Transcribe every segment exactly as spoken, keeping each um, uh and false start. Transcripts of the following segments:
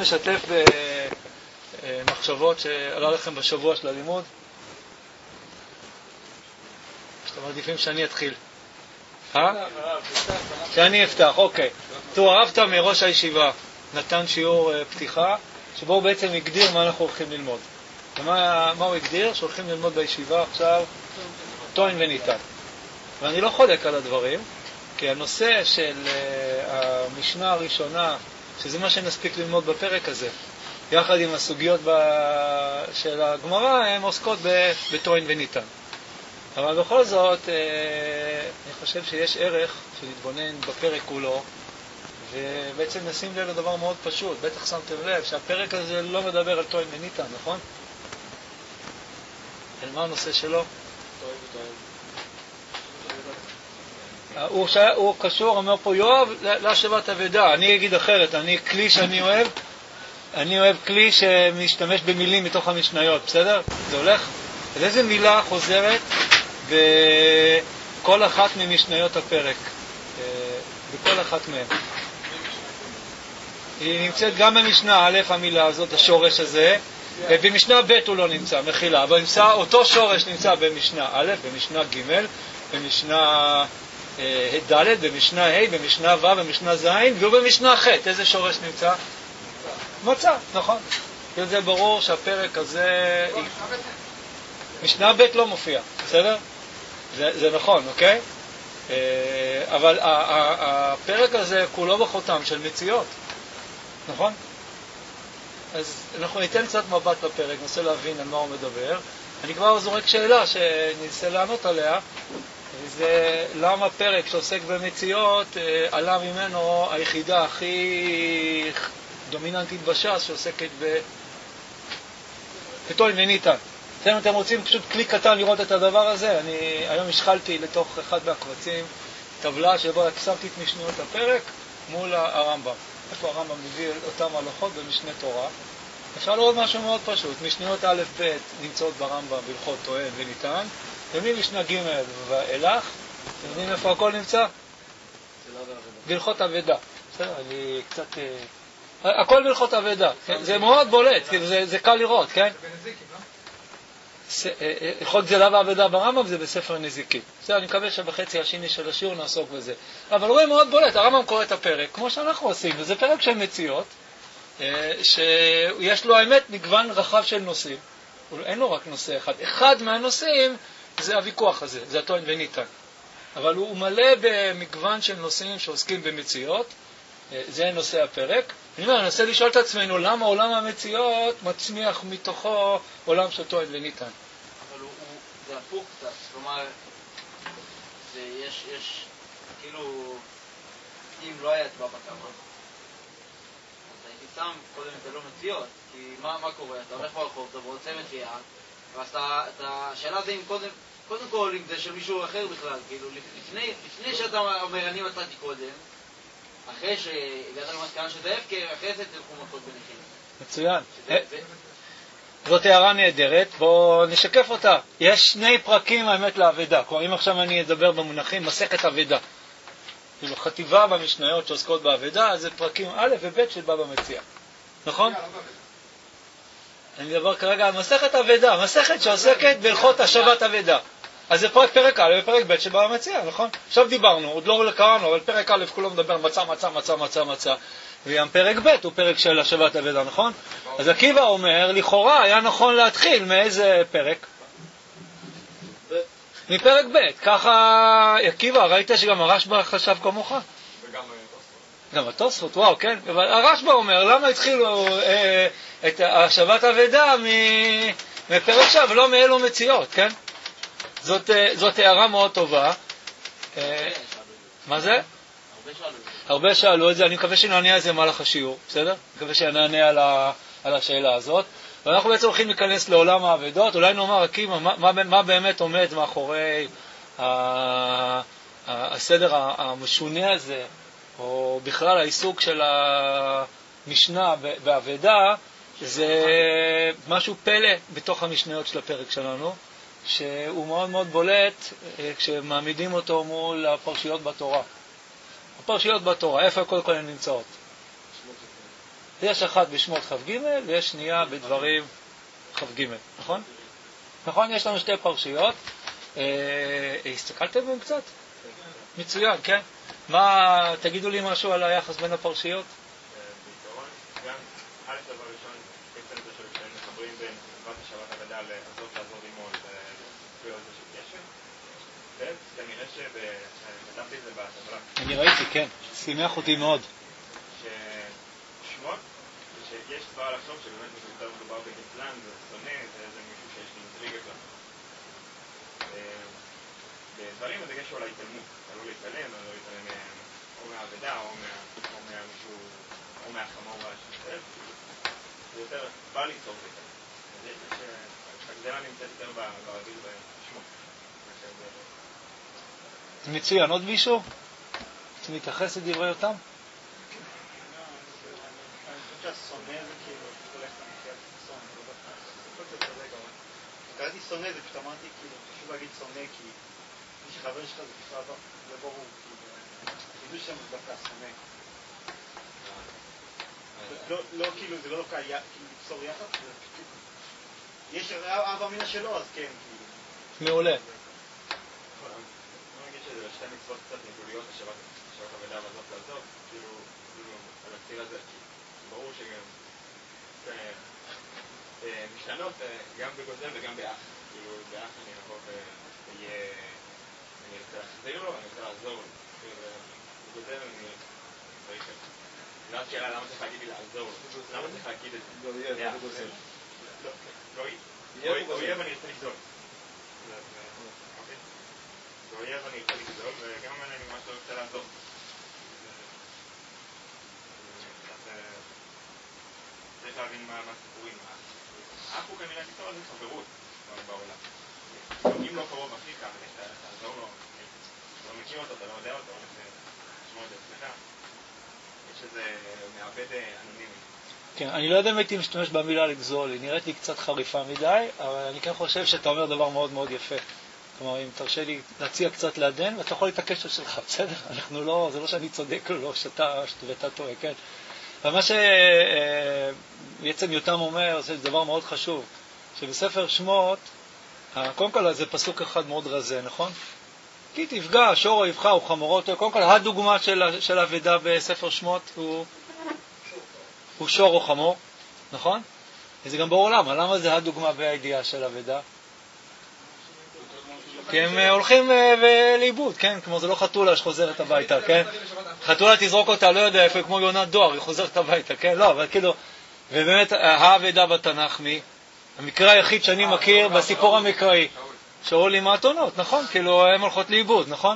משתף במחשבות שעלה לכם בשבוע של הלימוד. שאתם מעדיפים שאני אתחיל. אה? שאני אפתח, אוקיי. תראו, הרב תמיר, ראש הישיבה, נתן שיעור פתיחה, שבו הוא בעצם הגדיר מה אנחנו הולכים ללמוד. ומה מה הוא הגדיר? שהולכים ללמוד בישיבה עכשיו טוען וניתן. ואני לא חולק על הדברים, כי הנושא של uh, המשנה הראשונה, שזה מה שנספיק ללמוד בפרק הזה, יחד עם הסוגיות ב... של הגמרא, הן עוסקות בטוען וניתן. אבל בכל זאת, uh, אני חושב שיש ערך שנתבונן בפרק כולו, ובעצם נשים לב לדבר מאוד פשוט. בטח שמתם לב שהפרק הזה לא מדבר על טוען וניתן, נכון? על מה הנושא שלו? טוען וטוען. הוא, ש... הוא קשור, אומר פה יואב, להשבת אבדה. אני אגיד אחרת, אני כלי שאני אוהב, אני אוהב כלי שמשתמש במילים מתוך המשניות, בסדר? זה הולך? אז איזה מילה חוזרת בכל אחת ממשניות הפרק? בכל אחת מהן. היא נמצאת גם במשנה א', המילה הזאת, השורש הזה, ובמשנה ב' הוא לא נמצא, מחילה, אבל נמצא, אותו שורש נמצא במשנה א', במשנה ג', במשנה ד', במשנה ה', במשנה ו', במשנה ז', והוא במשנה ח'. איזה שורש נמצא? מצא, נכון. זה ברור שהפרק הזה... משנה ב' לא מופיע, בסדר? זה, זה נכון, אוקיי? אבל הפרק הזה כולו בחותם של מציאות, נכון? אז אנחנו ניתן קצת מבט לפרק, ננסה להבין על מה הוא מדבר. אני כבר זורק שאלה שננסה לענות עליה, זה למה פרק שעוסק במציאות עלה ממנו היחידה הכי דומיננטית בש"ס שעוסקת בטוען וניתן. אם אתם רוצים פשוט כלי קטן לראות את הדבר הזה, אני היום השחלתי לתוך אחד מהקבצים טבלה שבו שמתי את משניות הפרק מול הרמב"ם. איפה הרמב"ם מביא אותם הלכות במשנה תורה. אפשר לראות משהו מאוד פשוט. משניות א' ב' נמצאות ברמב"ם בהלכות טוען וניתן, וממשנה ג' ואילך, אתם יודעים איפה הכל נמצא? בהלכות אבדה. בסדר, אני קצת... הכל בהלכות אבדה. זה מאוד בולט, זה קל לראות, כן? הלכות גזלה ואבדה ברמב"ם זה בספר נזיקין. בסדר, אני מקווה שבחצי השני של השיעור נעסוק בזה. אבל הוא מאוד בולט, הרמב"ם קורא את הפרק, כמו שאנחנו עושים, וזה פרק של מציאות, שיש לו האמת מגוון רחב של נושאים. אין לו רק נושא אחד. אחד מהנושאים זה הוויכוח הזה, זה הטוען וניתן. אבל הוא מלא במגוון של נושאים שעוסקים במציאות, זה נושא הפרק. אני אומר, אני ננסה לשאול את עצמנו, למה עולם המציאות מצמיח מתוכו עולם של טוען וניתן? אבל הוא, הוא, זה הפוך קצת, כלומר, זה יש, יש, כאילו, אם לא היה אצבע בכמה, אז הייתי שם קודם את הלא מציאות, כי מה, מה קורה? אתה הולך ברחוב, אתה רוצה מציאה, ואז אתה, השאלה זה אם קודם, קודם כל, אם זה של מישהו אחר בכלל, כאילו, לפני, לפני שאתה אומר, אני מצאתי קודם, אחרי שהגעת למסקנה שזה הפקר, אחרי זה תלכו מכות ביניכם. מצוין. זאת הערה נהדרת, בואו נשקף אותה. יש שני פרקים האמת לאבדה. כלומר, אם עכשיו אני אדבר במונחים, מסכת אבדה. כאילו, חטיבה במשניות שעוסקות באבדה, אז זה פרקים א' וב' של בבא מציעא. נכון? אני מדבר כרגע על מסכת אבדה, מסכת שעוסקת בהלכות השבת אבדה. אז זה פרק פרק א' ופרק ב' שבא המציע, נכון? עכשיו דיברנו, עוד לא קראנו, אבל פרק א' כולו מדבר מצא, מצא, מצא, מצא, מצא. וגם פרק ב' הוא פרק של השבת אבדה, נכון? אז עקיבא אומר, לכאורה היה נכון להתחיל מאיזה פרק? מפרק ב'. ככה עקיבא, ראית שגם הרשב"א חשב כמוך? וגם גם התוספות, וואו, כן. אבל הרשב"א אומר, למה התחילו אה, את השבת אבדה מפרק שם, ולא מאלו מציאות, כן? זאת, זאת הערה מאוד טובה. מה זה? הרבה שאלו את זה. אני מקווה שנענה על זה מהלך השיעור, בסדר? אני מקווה שנענה על, ה, על השאלה הזאת. ואנחנו בעצם הולכים להיכנס לעולם העבדות. אולי נאמר, עקיבא, מה, מה, מה באמת עומד מאחורי ה, ה, הסדר המשונה הזה, או בכלל העיסוק של המשנה בעבדה, זה משהו פלא בתוך המשניות של הפרק שלנו. שהוא מאוד מאוד בולט כשמעמידים אותו מול הפרשיות בתורה. הפרשיות בתורה, איפה קודם כל הן נמצאות? יש אחת בשמות כ"ג ויש שנייה בדברים כ"ג, נכון? נכון, יש לנו שתי פרשיות. הסתכלתם בהם קצת? מצוין, כן? מה, תגידו לי משהו על היחס בין הפרשיות? בעיקרון, גם א' דבר ראשון, בעצם זה שהם מחברים בין עזרת השבת הגדה לעזור לעזור לימון ולפי זה של קשר. ב' כנראה שבדפתי את זה בטבלה. אני ראיתי, כן. שימח אותי מאוד. ששמות, שיש כבר לחשוב שבאמת יותר מדובר בגצלן, זה שונא, זה מישהו שיש לי אינטריגה כבר. בדברים הדגש הוא על ההתעלמות, עלול להתעלם, עלול להתעלם או מהעבדה או מהמישהו, או מהחמור והשפל. זה יותר בא ליצור להתעלם. הגדלה נמצאת יותר ברגיל בשמות. מצוין, עוד מישהו? רוצים להתייחס לדברי אותם? אני חושב שהשונא זה כאילו, הולך למחיית שונא, לא בטח. קראתי שונא, זה פשוט אמרתי, כאילו, חשוב להגיד שונא, כי מי שחבר שלך זה בכלל לא ברור, כאילו, חידוש שם זה דווקא שונא. לא, כאילו, זה לא דווקא, כאילו, לפסור יחד, זה פשוט, יש אבא מינה שלו, אז כן, כאילו. מעולה. שזה שתי מצוות קצת נגוליות לשבת עבודה ועזוב לעזוב, כאילו, על הציר הזה, ברור שגם משתנות גם בגוזל וגם באח, כאילו באח אני אבוא ויהיה, אני רוצה להחזיר לו, אני רוצה לעזור לו, בגוזל אני צריך, זו השאלה למה צריך להגיד לי לעזור לו, למה צריך להגיד את זה? לא אויב, אויב אני רוצה לגזול. ואויב אני רוצה לגזול, וגם אני ממש לא רוצה לעזור. צריך להבין מה הסיפורים. אח הוא כנראה תיצור על זה חברות בעולם. אם לא קרוב אחיך, תעזור לו, לא מכיר אותו, אתה לא יודע אותו, לשמוע את זה אצלך. יש איזה מעבד אנונימי. כן, אני לא יודע אם הייתי משתמש במילה לגזול, היא נראית לי קצת חריפה מדי, אבל אני כן חושב שאתה אומר דבר מאוד מאוד יפה. כלומר, אם תרשה לי להציע קצת לעדן, ואתה יכול להתעקש שלך, בסדר? אנחנו לא, זה לא שאני צודק או לא, שאתה, שאתה טועה, כן? ומה שבעצם יותם אומר, זה דבר מאוד חשוב, שבספר שמות, קודם כל זה פסוק אחד מאוד רזה, נכון? כי תפגע, שור או יבחה או חמורות, קודם כל הדוגמה של, של העבדה בספר שמות הוא, הוא שור או חמור, נכון? וזה גם בעולם, למה זה הדוגמה בידיעה של העבדה? כי הם הולכים לאיבוד, כן? כמו זה לא חתולה שחוזרת הביתה, כן? חתולה תזרוק אותה, לא יודע איפה, כמו יונת דואר, היא חוזרת הביתה, כן? לא, אבל כאילו, ובאמת העבדה בתנ"ך מי? המקרה היחיד שאני מכיר בסיפור המקראי, שאול עם האתונות, נכון? כאילו, הם הולכות לאיבוד, נכון?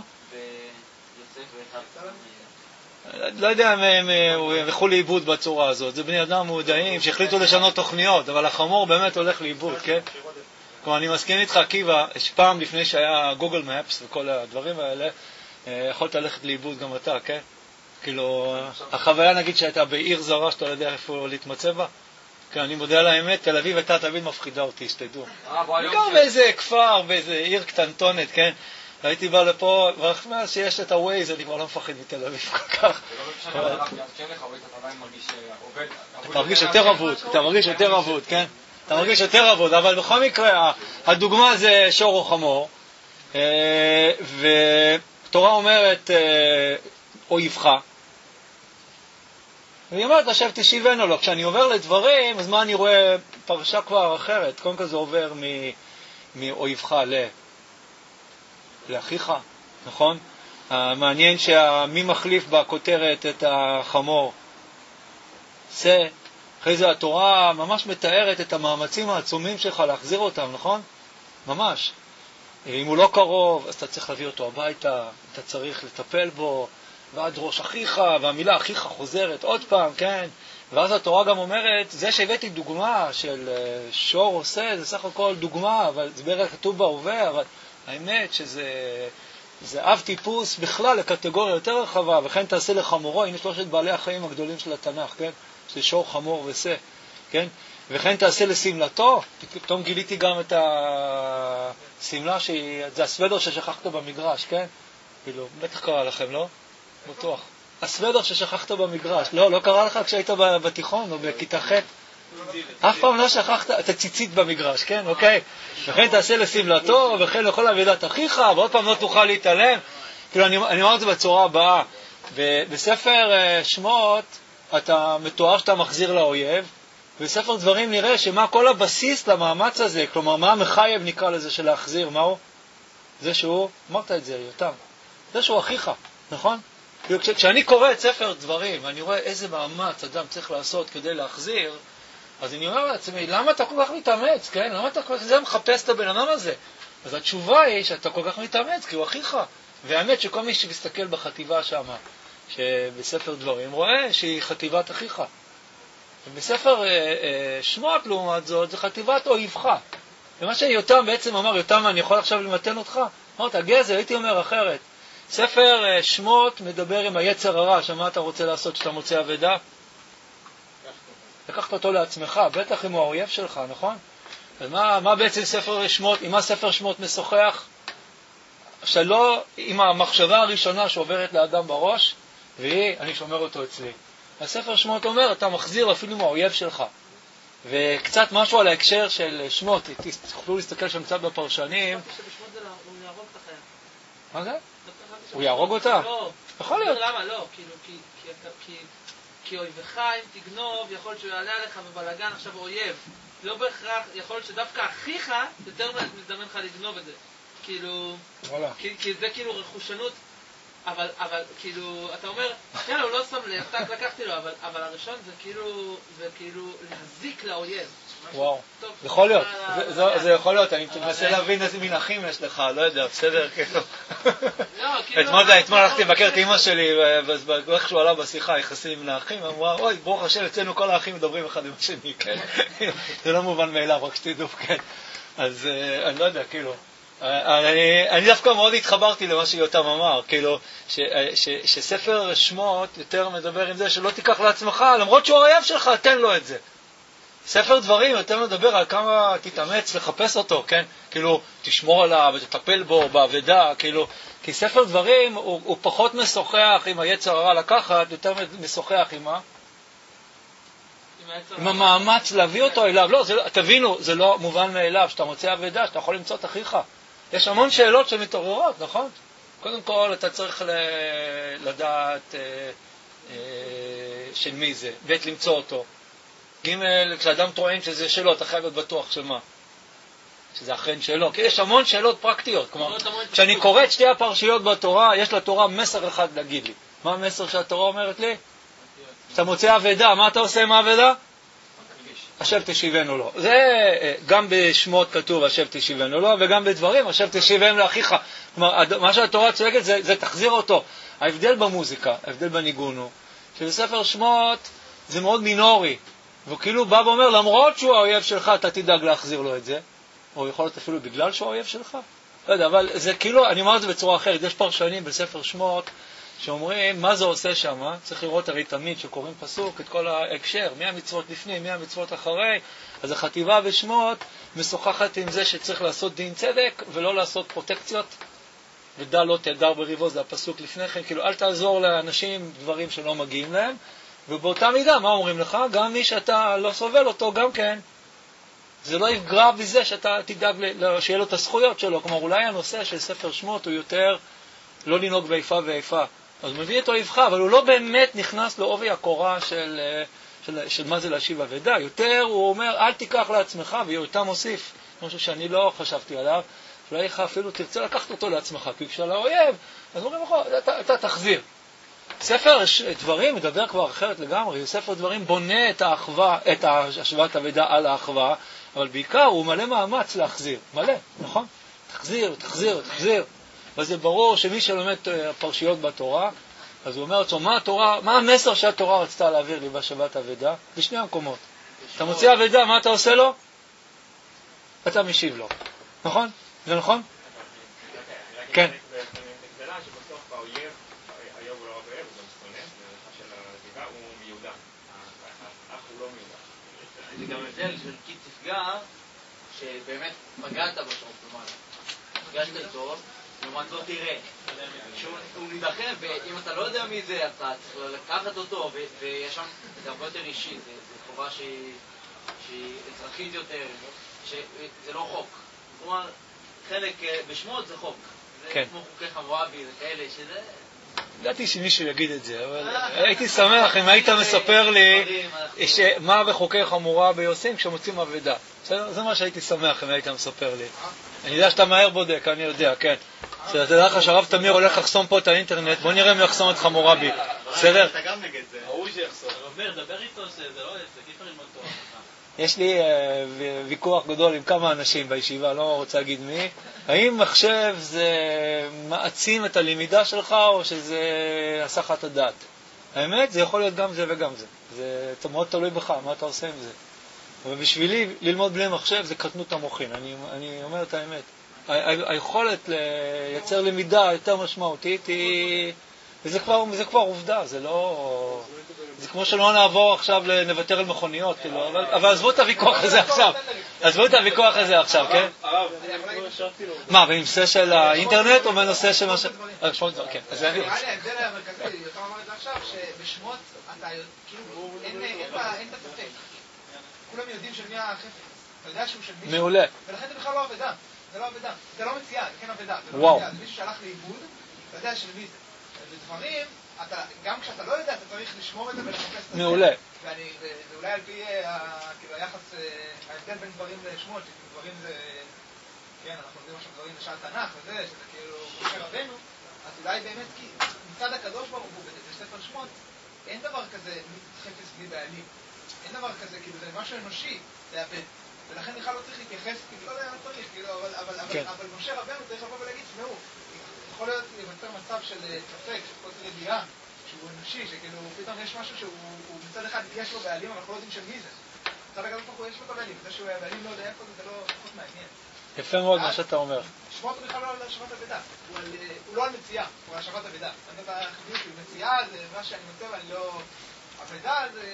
לא יודע אם הם הלכו לאיבוד בצורה הזאת, זה בני אדם מודעים שהחליטו לשנות תוכניות, אבל החמור באמת הולך לאיבוד, כן? כלומר, אני מסכים איתך, עקיבא, שפעם לפני שהיה גוגל מפס וכל הדברים האלה, יכולת ללכת לאיבוד גם אתה, כן? כאילו, החוויה נגיד שהייתה בעיר זרה שאתה לא יודע איפה להתמצא בה, כן, אני מודה על האמת, תל אביב הייתה תמיד מפחידה אותי, שתדעו. גם באיזה כפר, באיזה עיר קטנטונת, כן? הייתי בא לפה, ואחרי שיש את הווייז, אני כבר לא מפחד מתל אביב כל כך. אתה מרגיש יותר עבוד, אתה מרגיש יותר עבוד, כן? אתה מרגיש יותר עבוד, אבל בכל מקרה, הדוגמה זה שור או חמור, ותורה אומרת, או יבחה, והיא אומרת, עכשיו תשיבנו לו. כשאני עובר לדברים, אז מה אני רואה? פרשה כבר אחרת. קודם כל זה עובר מאויבך ל... לאחיך, נכון? מעניין שמי מחליף בכותרת את החמור. זה, אחרי זה התורה ממש מתארת את המאמצים העצומים שלך להחזיר אותם, נכון? ממש. אם הוא לא קרוב, אז אתה צריך להביא אותו הביתה, אתה צריך לטפל בו, ועד ראש אחיך, והמילה אחיך חוזרת עוד פעם, כן? ואז התורה גם אומרת, זה שהבאתי דוגמה של שור עושה, זה סך הכל דוגמה, אבל זה בערך כתוב בהווה, אבל האמת שזה זה אב טיפוס בכלל לקטגוריה יותר רחבה, וכן תעשה לחמורו, הנה שלושת בעלי החיים הגדולים של התנ"ך, כן? זה שור, חמור ושה, כן? וכן תעשה לסמלתו, פתאום גיליתי גם את הסמלה, זה הסוודר ששכחת במגרש, כן? כאילו, בטח קרה לכם, לא? בטוח. הסוודר ששכחת במגרש. לא, לא קרה לך כשהיית בתיכון או בכיתה ח'? אף פעם לא שכחת את הציצית במגרש, כן? אוקיי? וכן תעשה לשמלתו, וכן לכל אבידת אחיך, ועוד פעם לא תוכל להתעלם. כאילו, אני, אני אומר את זה בצורה הבאה. בספר שמות, אתה מתואר שאתה מחזיר לאויב, בספר דברים נראה שמה כל הבסיס למאמץ הזה, כלומר, מה המחייב נקרא לזה של להחזיר, מהו? זה שהוא, אמרת את זה, יותם, זה שהוא אחיך, נכון? כאילו, כש, כשאני קורא את ספר דברים, אני רואה איזה מאמץ אדם צריך לעשות כדי להחזיר, אז אני אומר לעצמי, למה אתה כל כך מתאמץ, כן? למה אתה כל כך זה מחפש את הבן אדם הזה? אז התשובה היא שאתה כל כך מתאמץ, כי הוא אחיך. והאמת שכל מי שמסתכל בחטיבה שם, שבספר דברים, רואה שהיא חטיבת אחיך. ובספר אה, אה, שמות לעומת זאת, זה חטיבת אויבך. ומה שיותם בעצם אמר, יותם, אני יכול עכשיו למתן אותך? אמרת, גזר, הייתי אומר אחרת. ספר אה, שמות מדבר עם היצר הרע, שמה אתה רוצה לעשות שאתה מוצא עבדה? לקחת אותו לעצמך, בטח אם הוא האויב שלך, נכון? ומה מה בעצם ספר שמות, עם מה ספר שמות משוחח? שלא עם המחשבה הראשונה שעוברת לאדם בראש, והיא, אני שומר אותו אצלי. הספר שמות אומר, אתה מחזיר אפילו עם האויב שלך. וקצת משהו על ההקשר של שמות, תוכלו להסתכל שם קצת בפרשנים. שבשמות זה הוא יהרוג את החיה. מה זה? הוא יהרוג אותה? לא. יכול להיות. למה? לא, כאילו, כי... כי אויבך אם תגנוב, יכול להיות שהוא יעלה עליך בבלגן עכשיו אויב. לא בהכרח, יכול להיות שדווקא אחיך יותר מזדמן לך לגנוב את זה. כאילו, כי, כי זה כאילו רכושנות, אבל, אבל כאילו, אתה אומר, יאללה, הוא לא שם לב, טק, לקחתי לו, אבל, אבל הראשון זה כאילו, זה כאילו להזיק לאויב. וואו, זה יכול להיות, זה יכול להיות, אני מנסה להבין איזה מין אחים יש לך, לא יודע, בסדר, כאילו. אתמול הלכתי לבקר את אמא שלי, ואיך שהוא עלה בשיחה, יחסים עם האחים, אמרה, אוי, ברוך השם, אצלנו כל האחים מדברים אחד עם השני, כן? זה לא מובן מאליו, רק שתדעו, כן? אז אני לא יודע, כאילו, אני דווקא מאוד התחברתי למה שיותם אמר, כאילו, שספר שמות יותר מדבר עם זה שלא תיקח לעצמך, למרות שהוא האויב שלך, תן לו את זה. ספר דברים יותר מדבר על כמה תתאמץ לחפש אותו, כן? כאילו, תשמור עליו ותטפל בו בעבודה, כאילו, כי ספר דברים הוא, הוא פחות משוחח עם היצר הרע לקחת, יותר משוחח עם מה? עם המאמץ להביא אותו אליו. לא, זה, תבינו, זה לא מובן מאליו שאתה מוצא עבודה, שאתה יכול למצוא את אחיך. יש המון שאלות שמתעוררות, נכון? קודם כל, אתה צריך ל- לדעת אה, אה, של מי זה, בית למצוא אותו. ג' כשאדם טוען שזה שלו, אתה חייב להיות בטוח של מה? שזה אכן שלו. כי יש המון שאלות פרקטיות. כלומר, כשאני קורא את שתי הפרשיות בתורה, יש לתורה מסר אחד להגיד לי. מה המסר שהתורה אומרת לי? אתה מוצא עבדה, מה אתה עושה עם העבדה? השב תשיבנו לו. זה גם בשמות כתוב השב תשיבנו לו, וגם בדברים השב תשיבנו לאחיך. כלומר, מה שהתורה צועקת זה, זה תחזיר אותו. ההבדל במוזיקה, ההבדל בניגון הוא, שבספר שמות זה מאוד מינורי. והוא כאילו בא ואומר, למרות שהוא האויב שלך, אתה תדאג להחזיר לו את זה. או יכול להיות אפילו בגלל שהוא האויב שלך. לא יודע, אבל זה כאילו, אני אומר את זה בצורה אחרת. יש פרשנים בספר שמות שאומרים, מה זה עושה שם? צריך לראות הרי תמיד שקוראים פסוק את כל ההקשר, מי המצוות לפני, מי המצוות אחרי. אז החטיבה בשמות משוחחת עם זה שצריך לעשות דין צדק ולא לעשות פרוטקציות. ודע לא תדר בריבו, זה הפסוק לפני כן. כאילו, אל תעזור לאנשים דברים שלא מגיעים להם. ובאותה מידה, מה אומרים לך? גם מי שאתה לא סובל אותו, גם כן. זה לא יפגע בזה שאתה תדאג שיהיה לו את הזכויות שלו. כלומר, אולי הנושא של ספר שמות הוא יותר לא לנהוג באיפה ואיפה. אז הוא מביא את אויבך, אבל הוא לא באמת נכנס לעובי הקורה של, של, של מה זה להשיב עבדה. יותר הוא אומר, אל תיקח לעצמך, ויותם מוסיף, משהו שאני לא חשבתי עליו, אולי לך אפילו תרצה לקחת אותו לעצמך, כי כשאלה אויב, אז אומרים לך, אתה, אתה תחזיר. ספר דברים מדבר כבר אחרת לגמרי. ספר דברים בונה את האחווה, את השוואת עבדה על האחווה, אבל בעיקר הוא מלא מאמץ להחזיר. מלא, נכון? תחזיר, תחזיר, תחזיר. וזה ברור שמי שלומד פרשיות בתורה, אז הוא אומר אותו, מה התורה, מה המסר שהתורה רצתה להעביר לי בשבת עבדה? בשני המקומות. אתה מוציא עבדה, מה אתה עושה לו? אתה משיב לו. נכון? זה נכון? כן. זה גם הבדל של כי תפגע, שבאמת פגעת בשום, כלומר, פגשת איתו, לעומת זאת תראה. שהוא נידחם, ואם אתה לא יודע מי זה, אתה צריך לקחת אותו, ויש שם, זה הרבה יותר אישי, זה חובה שהיא אזרחית יותר, שזה לא חוק. כלומר, חלק בשמות זה חוק. זה כמו חוקי חמורבי וכאלה, שזה... ידעתי שמישהו יגיד את זה, אבל הייתי שמח אם היית מספר לי מה בחוקי חמורבי עושים כשמוצאים אבדה. זה מה שהייתי שמח אם היית מספר לי. אני יודע שאתה מהר בודק, אני יודע, כן. אתה יודע לך שהרב תמיר הולך לחסום פה את האינטרנט, בוא נראה אם יחסום את חמורבי. בסדר? אתה גם נגד זה. ראוי שיחסום. אומר, דבר איתו שזה לא עסק, אי אפשר ללמוד תורה. יש לי ויכוח גדול עם כמה אנשים בישיבה, לא רוצה להגיד מי. האם מחשב זה מעצים את הלמידה שלך או שזה עשה לך את הדעת? האמת, זה יכול להיות גם זה וגם זה. זה מאוד תלוי בך, מה אתה עושה עם זה. אבל בשבילי, ללמוד בלי מחשב זה קטנות המוחין. אני, אני אומר את האמת. ה- היכולת לייצר למידה יותר משמעותית היא... וזה כבר, זה כבר עובדה, זה לא... זה כמו שלא נעבור עכשיו לנוותר על מכוניות, כאילו, אבל, אבל עזבו את הוויכוח הזה עכשיו. עזבו את הוויכוח הזה עכשיו, כן? מה, בנושא של האינטרנט או בנושא של מה ש... כן, אז אני... נראה לי ההבדל המרכזי, יותר אמר את זה עכשיו, שבשמות אתה, כאילו, אין את הספק. כולם יודעים של מי החפץ. אתה יודע שהוא של מישהו. מעולה. ולכן זה בכלל לא עבדה. זה לא עבדה. זה לא מציאה, זה כן עבדה. וואו. זה מישהו שהלך לאיבוד, אתה יודע של מי זה. ודברים, גם כשאתה לא יודע, אתה צריך לשמור את זה ולחפש את זה. מעולה. ואולי על פי היחס, ההבדל בין דברים לשמות, שדברים זה, כן, אנחנו יודעים עכשיו דברים לשעת תנ"ך וזה, שזה כאילו משה רבנו, אז אולי באמת, כי מצד הקדוש ברוך הוא, בספר שמות, אין דבר כזה חפץ בלי בעלים. אין דבר כזה, כאילו זה משהו אנושי, לאבד. ולכן בכלל לא צריך להתייחס, כאילו לא יודע מה צריך, כאילו, אבל, אבל, אבל, אבל משה רבנו צריך לבוא ולהגיד, שמעו, יכול להיות להיווצר מצב של ספק, של חוסר ידיעה, שהוא אנושי, שכאילו פתאום יש משהו שהוא מצד אחד יש לו בעלים, אבל אנחנו לא יודעים של מי זה. מצד הקדוש ברוך הוא יש לו את הבעלים, זה שהוא הבעלים לא יודע איפה זה, זה לא פחות מעניין. יפה מאוד מה שאתה אומר. שמות הוא בכלל לא על השבת אבדה, הוא לא על מציאה, הוא על השבת אבדה. אני יודע בחידוש, מציאה זה מה שאני מוצא ואני לא... אבדה זה...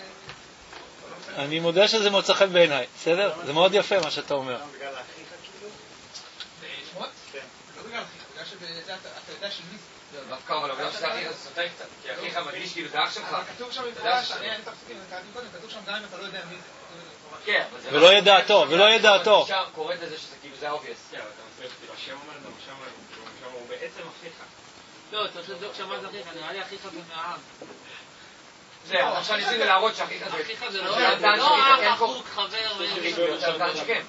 אני מודה שזה מוצא חן בעיניי, בסדר? זה מאוד יפה מה שאתה אומר. בגלל האחיך כאילו? שמות? כן. לא בגלל אחיך, בגלל שזה אתה יודע של מי זה. דווקא אבל אבל שזה אחיך סותר קצת, כי אחיך מרגיש כאילו זה אח שלך. אבל כתוב שם מפורש, אני אני תפסיקים, קראתי קודם, כתוב שם גם אם אתה לא יודע מי זה. כן, ולא ידעתו, ולא ידעתו. שם קוראת לזה שזה כאילו זה אובייס. כן, אבל אתה מסתכל, כאילו השם אומר לנו, שם הוא בעצם אחיך. לא, צריך לבדוק שם מה זה אחיך, נראה לי אחיך זה מהעם. זהו, עכשיו ניסינו להראות שאחיך זה... אחיך זה לא אח, אחוק, חבר ו... שכן.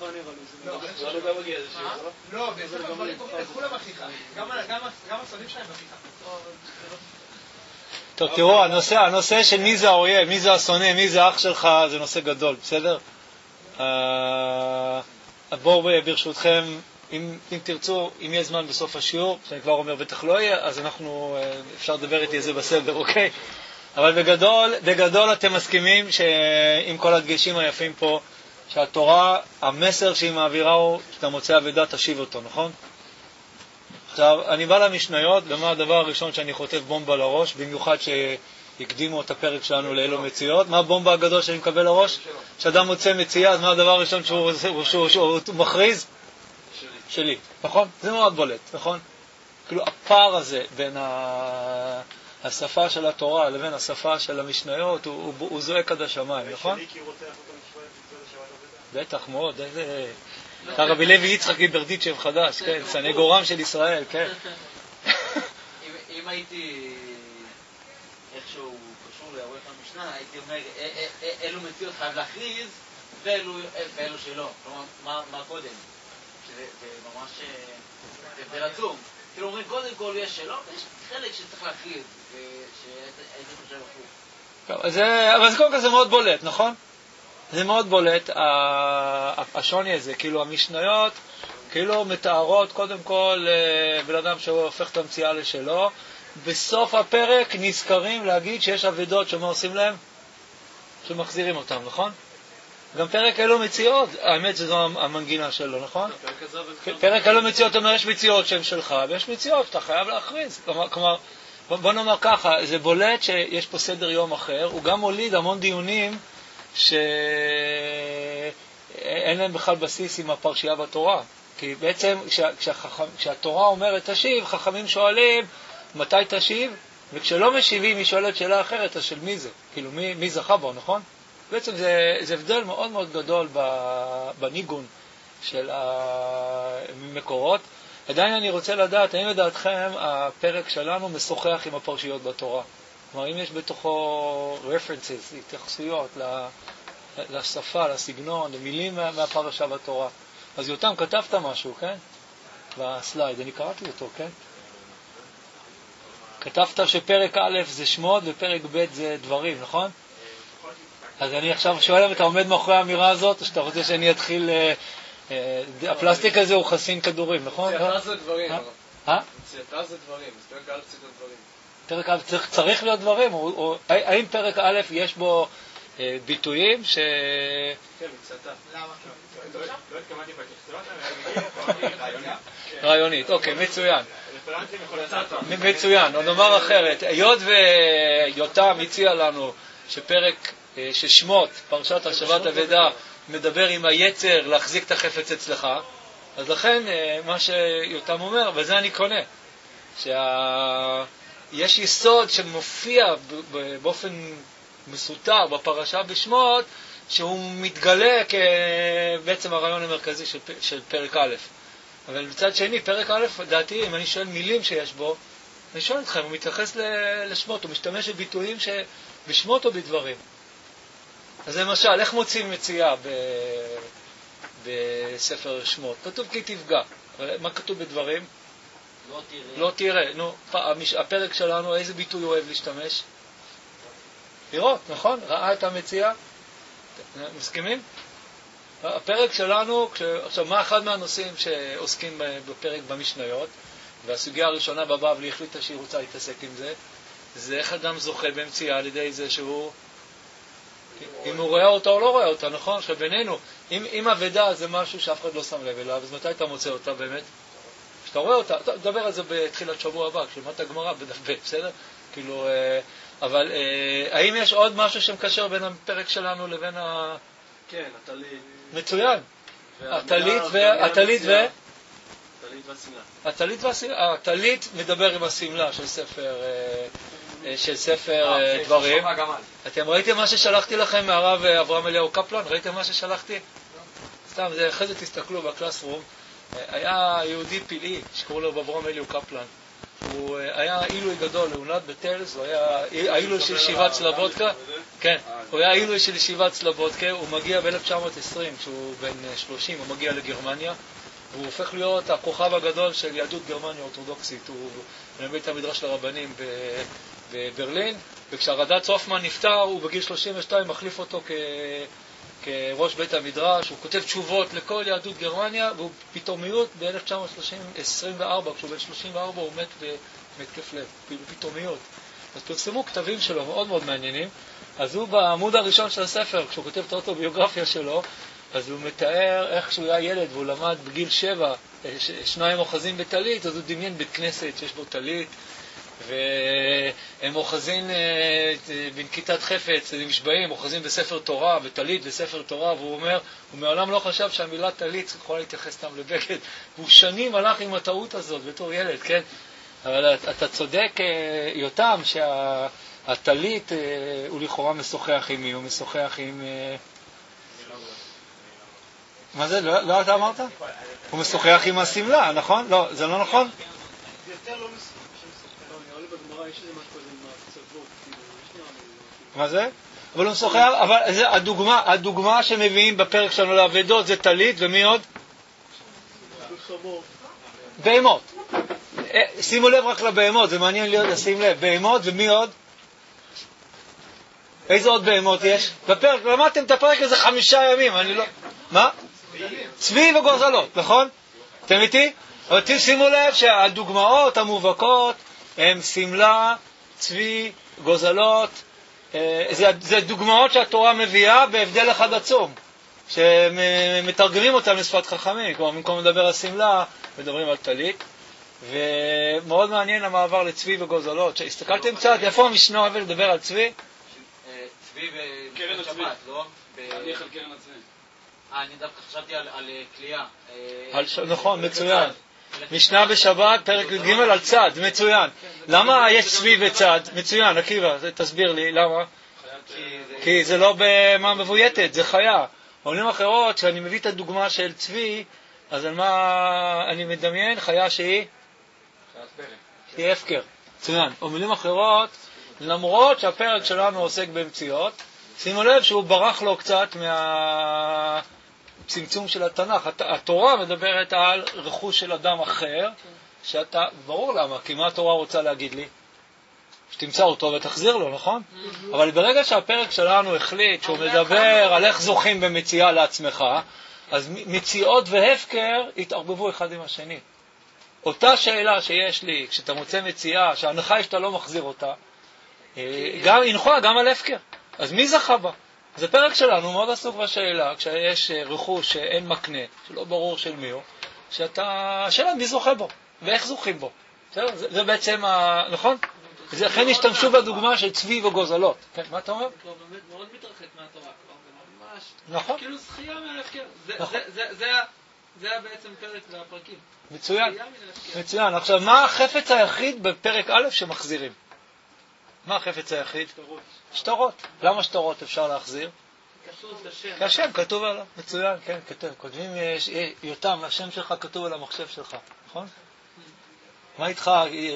לא, בספר דברים קוראים לכולם אחיך. גם הסונים שלהם אחיך. טוב, תראו, הנושא, הנושא של מי זה האויב, מי זה השונא, מי זה אח שלך, זה נושא גדול, בסדר? בואו ברשותכם, אם, אם תרצו, אם יהיה זמן בסוף השיעור, שאני כבר אומר בטח לא יהיה, אז אנחנו, אפשר לדבר איתי איזה בסדר, אוקיי? אבל בגדול, בגדול אתם מסכימים שעם כל הדגשים היפים פה, שהתורה, המסר שהיא מעבירה הוא, שאתה מוצא אבדה, תשיב אותו, נכון? עכשיו, אני בא למשניות, ומה הדבר הראשון שאני חוטף בומבה לראש, במיוחד שהקדימו את הפרק שלנו לאלו מציאות. מה הבומבה הגדול שאני מקבל לראש? כשאדם מוצא מציאה, אז מה הדבר הראשון שהוא, שהוא, שהוא, שהוא, שהוא מכריז? שלי. שלי, נכון? זה מאוד בולט, נכון? כאילו, הפער הזה בין ה... השפה של התורה לבין השפה של המשניות, הוא, הוא, הוא זועק עד השמיים, נכון? שלי כי הוא רוצה אנחנו גם לשבת לשבת בטח מאוד, איזה... הרבי לוי יצחק גיברדיצ'ב חדש, כן, סנגורם של ישראל, כן. אם הייתי איכשהו קשור לעורך המשנה, הייתי אומר, אלו מציאות חייב להכריז, ואלו שלא. כלומר, מה קודם? זה ממש הבדל עצום. כאילו אומרים, קודם כל יש שלא, ויש חלק שצריך להכריז, ושהייתי חושב הפוך. אבל זה קודם כל זה מאוד בולט, נכון? זה מאוד בולט, השוני הזה, כאילו המשניות, כאילו מתארות קודם כל בן אדם שהופך את המציאה לשלו, בסוף הפרק נזכרים להגיד שיש אבדות שמה עושים להם? שמחזירים אותם, נכון? גם פרק אלו מציאות, האמת שזו המנגינה שלו, נכון? פרק אלו מציאות אומר יש מציאות שהן שלך, ויש מציאות שאתה חייב להכריז. כלומר, בוא נאמר ככה, זה בולט שיש פה סדר יום אחר, הוא גם הוליד המון דיונים שאין להם בכלל בסיס עם הפרשייה בתורה. כי בעצם כשה, כשהחכם, כשהתורה אומרת תשיב, חכמים שואלים מתי תשיב, וכשלא משיבים היא שואלת שאלה אחרת, אז של מי זה? כאילו מי, מי זכה בו, נכון? בעצם זה, זה הבדל מאוד מאוד גדול בניגון של המקורות. עדיין אני רוצה לדעת, האם לדעתכם הפרק שלנו משוחח עם הפרשיות בתורה? כלומר, אם יש בתוכו references, התייחסויות לשפה, לסגנון, למילים מהפרשה בתורה. אז יותם, כתבת משהו, כן? בסלייד, אני קראתי אותו, כן? כתבת שפרק א' זה שמות ופרק ב' זה דברים, נכון? אז אני עכשיו שואל אם אתה עומד מאחורי האמירה הזאת, או שאתה רוצה שאני אתחיל... הפלסטיק הזה הוא חסין כדורים, נכון? צייתה זה דברים. אה? צייתה זה דברים, אז פרק א' צריך להיות דברים. פרק א' צריך, צריך להיות דברים, האם פרק א' יש בו ביטויים ש... כן, מצייתה. למה? לא התכוונתי בתכתובת, אבל רעיונית, אוקיי, מצוין. רפרנסים יכול לצאת. מצוין, או נאמר אחרת, היות ויותם הציע לנו שפרק ששמות, פרשת השבת אבדה, מדבר עם היצר להחזיק את החפץ אצלך, אז לכן מה שיותם אומר, וזה אני קונה, שיש יסוד שמופיע באופן מסותר בפרשה בשמות, שהוא מתגלה כבעצם הרעיון המרכזי של, של פרק א'. אבל מצד שני, פרק א', דעתי, אם אני שואל מילים שיש בו, אני שואל אתכם, הוא מתייחס לשמות, הוא משתמש בביטויים שבשמות או בדברים. אז למשל, איך מוצאים מציאה ב... בספר שמות? כתוב כי תפגע. מה כתוב בדברים? לא תראה. לא תראה. נו, הפרק שלנו, איזה ביטוי הוא אוהב להשתמש? לראות, נכון? ראה את המציאה? מסכימים? הפרק שלנו, כש... עכשיו, מה אחד מהנושאים שעוסקים בפרק במשניות, והסוגיה הראשונה בבבלי החליטה שהיא רוצה להתעסק עם זה, זה איך אדם זוכה במציאה על ידי זה שהוא... אם הוא רואה אותה או לא רואה אותה, נכון? שבינינו, אם, אם אבדה זה משהו שאף אחד לא שם לב אליו, אז מתי אתה מוצא אותה באמת? כשאתה רואה אותה, תדבר על זה בתחילת שבוע הבא, כשלמדת הגמרא בדף ב', בסדר? כאילו, אבל האם יש עוד משהו שמקשר בין הפרק שלנו לבין ה... כן, הטלית. מצוין. הטלית ו... הטלית ו... הטלית והסמלה. הטלית והסמלה. הטלית מדבר עם הסמלה של ספר... של ספר דברים. אתם ראיתם מה ששלחתי לכם מהרב אברהם אליהו קפלן? ראיתם מה ששלחתי? סתם, אחרי זה תסתכלו בקלאסרום. היה יהודי פלאי שקראו לו אברהם אליהו קפלן. הוא היה אילוי גדול, הוא נולד בטלס, הוא היה אילוי של ישיבת סלובודקה. כן, הוא היה אילוי של ישיבת סלובודקה, הוא מגיע ב-אלף תשע מאות עשרים, כשהוא בן שלושים, הוא מגיע לגרמניה, והוא הופך להיות הכוכב הגדול של יהדות גרמניה אורתודוקסית. הוא מלמד את המדרש לרבנים בברלין, וכשהרד"צ הופמן נפטר, הוא בגיל שלושים ושתיים מחליף אותו כ... כראש בית המדרש. הוא כותב תשובות לכל יהדות גרמניה, והוא פתאומיות ב-אלף תשע מאות עשרים וארבע, כשהוא בן שלושים וארבע הוא מת במתקף לב, פתאומיות. אז פרסמו כתבים שלו מאוד מאוד מעניינים. אז הוא בעמוד הראשון של הספר, כשהוא כותב את האוטוביוגרפיה שלו, אז הוא מתאר איך שהוא היה ילד והוא למד בגיל שבע שניים אוחזים בטלית, אז הוא דמיין בית כנסת שיש בו טלית, והם אוחזים בנקיטת חפץ, הם משבעים, אוחזים בספר תורה, בטלית בספר תורה, והוא אומר, הוא מעולם לא חשב שהמילה טלית יכולה להתייחס סתם לבגד, והוא שנים הלך עם הטעות הזאת בתור ילד, כן? אבל אתה צודק, יותם, שהטלית הוא לכאורה משוחח עם מי? הוא משוחח עם... מה זה? לא, לא אתה אמרת? הוא משוחח עם הסמלה, נכון? לא, זה לא נכון? זה יותר לא משוחח. נראה לי בגמרא יש איזה משהו עם הקצוות, מה זה? אבל הוא משוחח, אבל הדוגמה, הדוגמה שמביאים בפרק שלנו לאבדות זה טלית, ומי עוד? בהמות. שימו לב רק לבהמות, זה מעניין להיות לשים לב. בהמות ומי עוד? איזה עוד בהמות יש? בפרק, למדתם את הפרק הזה חמישה ימים, אני לא... מה? צבי וגוזלות, נכון? אתם איתי? אבל שימו לב שהדוגמאות המובהקות הן סמלה, צבי, גוזלות, זה, זה דוגמאות שהתורה מביאה בהבדל אחד עצום, שמתרגמים אותם לשפת חכמים, כלומר במקום לדבר על סמלה, מדברים על טלית, ומאוד מעניין המעבר לצבי וגוזלות, שהסתכלתם קצת, איפה המשנה אוהב לדבר על צבי? צבי בשבת, לא? תהליך על קרן הצבי. אני דווקא חשבתי על כלייה. נכון, מצוין. משנה בשבת, פרק י"ג על צד, מצוין. למה יש צבי וצד? מצוין, עקיבא, תסביר לי, למה? כי זה לא במה מבויתת, זה חיה. במילים אחרות, כשאני מביא את הדוגמה של צבי, אז על מה אני מדמיין? חיה שהיא? היא הפקר. מצוין. במילים אחרות, למרות שהפרק שלנו עוסק במציאות, שימו לב שהוא ברח לו קצת מהצמצום של התנ"ך. התורה מדברת על רכוש של אדם אחר, שאתה, ברור למה, כי מה התורה רוצה להגיד לי? שתמצא אותו ותחזיר לו, נכון? אבל ברגע שהפרק שלנו החליט שהוא מדבר על איך זוכים במציאה לעצמך, אז מציאות והפקר התערבבו אחד עם השני. אותה שאלה שיש לי, כשאתה מוצא מציאה, שההנחה היא שאתה לא מחזיר אותה, גם הנחוה, גם על הפקר. אז מי זכה בה? זה פרק שלנו מאוד עסוק בשאלה, כשיש רכוש שאין מקנה, שלא ברור של מי הוא, שאתה, השאלה מי זוכה בו, ואיך זוכים בו. זה, זה בעצם, ה... נכון? אז לכן השתמשו בדוגמה של צבי וגוזלות. כן, מה אתה אומר? כבר באמת מאוד מתרחק מהתורה, כבר זה ממש... נכון. כאילו זכייה מההפקר. זה, נכון. זה, זה, זה, זה היה בעצם פרק והפרקים. מצוין, מצוין. עכשיו, מה החפץ היחיד בפרק א' שמחזירים? מה החפץ היחיד? שטרות. שטרות. למה שטרות אפשר להחזיר? כתוב לשם. כשם, כתוב עליו. מצוין, כן, כתוב. כותבים, יותם, השם שלך כתוב על המחשב שלך, נכון? מה איתך?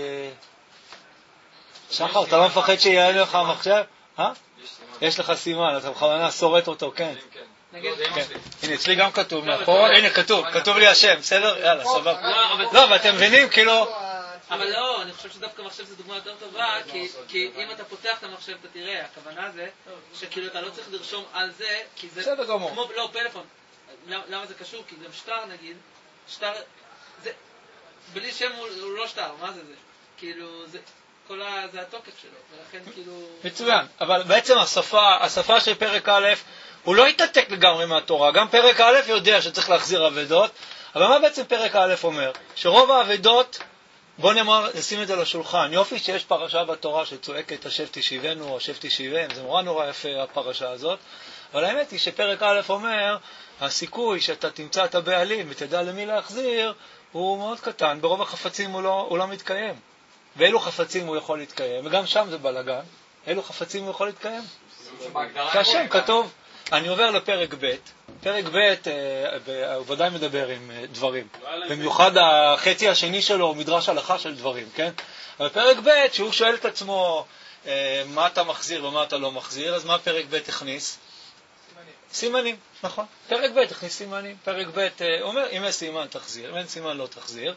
שחר, אתה לא מפחד שיהיה לך המחשב? אה? יש לך סימן, אתה בכוונה שורט אותו, כן. נגיד, הנה, אצלי גם כתוב מאחור, הנה כתוב, כתוב לי השם, בסדר? יאללה, סבבה. לא, אבל אתם מבינים, כאילו... אבל לא, אני חושב שדווקא מחשב זה דוגמה יותר טובה, כי אם אתה פותח את המחשב, אתה תראה, הכוונה זה שכאילו אתה לא צריך לרשום על זה, כי זה... בסדר גמור. כמו, לא, פלאפון. למה זה קשור? כי גם שטר, נגיד, שטר... זה... בלי שם הוא לא שטר, מה זה זה? כאילו, זה... כל ה... זה התוקף שלו, ולכן כאילו... מצוין, אבל בעצם השפה, השפה של פרק א', הוא לא התעתק לגמרי מהתורה. גם פרק א' יודע שצריך להחזיר אבדות, אבל מה בעצם פרק א' אומר? שרוב האבדות, בוא נאמר, נשים את זה לשולחן. יופי שיש פרשה בתורה שצועקת השב תשיבנו או השב תשיבם, זה נורא נורא יפה הפרשה הזאת, אבל האמת היא שפרק א' אומר, הסיכוי שאתה תמצא את הבעלים ותדע למי להחזיר, הוא מאוד קטן, ברוב החפצים הוא לא, הוא לא מתקיים. ואילו חפצים הוא יכול להתקיים, וגם שם זה בלגן, אילו חפצים הוא יכול להתקיים? כשם כתוב, אני עובר לפרק ב', פרק ב' הוא ודאי מדבר עם דברים, במיוחד החצי השני שלו הוא מדרש הלכה של דברים, כן? אבל פרק ב' שהוא שואל את עצמו מה אתה מחזיר ומה אתה לא מחזיר, אז מה פרק ב' הכניס? סימנים, נכון. פרק ב' הכניס סימנים, פרק ב' אומר אם יש סימן תחזיר, אם אין סימן לא תחזיר.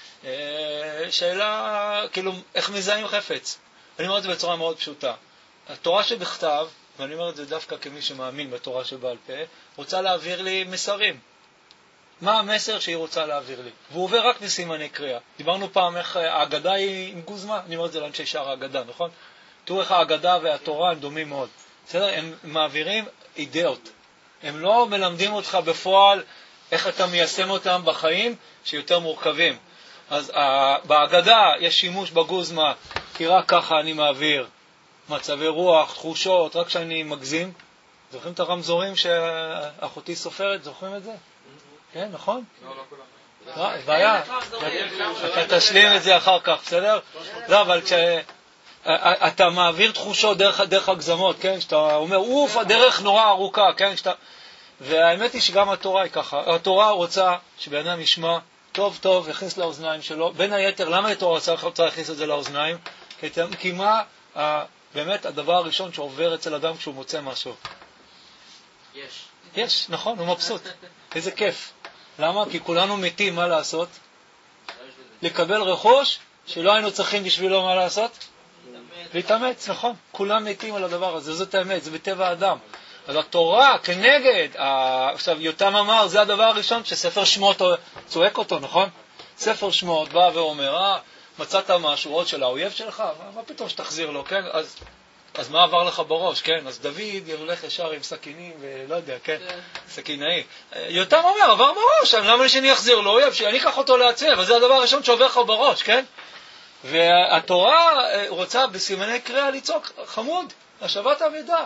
שאלה, כאילו, איך מזהים חפץ? אני אומר את זה בצורה מאוד פשוטה. התורה שבכתב, ואני אומר את זה דווקא כמי שמאמין בתורה שבעל פה, רוצה להעביר לי מסרים. מה המסר שהיא רוצה להעביר לי? והוא עובר רק בסימני קריאה. דיברנו פעם איך ההגדה היא עם גוזמה, אני אומר את זה לאנשי שער ההגדה, נכון? תראו איך ההגדה והתורה הם דומים מאוד. בסדר? הם מעבירים אידאות. הם לא מלמדים אותך בפועל איך אתה מיישם אותם בחיים שיותר מורכבים. אז uh, בהגדה יש שימוש בגוזמה, כי רק ככה אני מעביר מצבי רוח, תחושות, רק כשאני מגזים. זוכרים את הרמזורים שאחותי סופרת? זוכרים את זה? כן, נכון? לא, לא כולם. בעיה, אתה תשלים את זה אחר כך, בסדר? לא, אבל כשאתה מעביר תחושות דרך הגזמות, כן? שאתה אומר, אוף, הדרך נורא ארוכה, כן? והאמת היא שגם התורה היא ככה. התורה רוצה שבן אדם ישמע טוב טוב, יכניס לאוזניים שלו. בין היתר, למה התורה רוצה להכניס את זה לאוזניים? כי מה באמת הדבר הראשון שעובר אצל אדם כשהוא מוצא משהו? יש. יש, נכון, הוא מבסוט. איזה כיף. למה? כי כולנו מתים, מה לעשות? לקבל רכוש שלא היינו צריכים בשבילו מה לעשות? להתאמץ, נכון. כולם מתים על הדבר הזה, זאת האמת, זה בטבע האדם. אז התורה כנגד, עכשיו יותם אמר, זה הדבר הראשון שספר שמות צועק אותו, נכון? ספר שמות בא ואומר, אה, מצאת משהו עוד של האויב שלך? מה, מה פתאום שתחזיר לו, כן? אז, אז מה עבר לך בראש, כן? אז דוד ילך ישר עם סכינים ולא יודע, כן? סכינאי. יותם אומר, עבר בראש, למה לי שאני אחזיר לו אויב? שאני אקח אותו לעצמי, אבל זה הדבר הראשון שעובר לך בראש, כן? והתורה רוצה בסימני קריאה לצעוק, חמוד, השבת אבדה.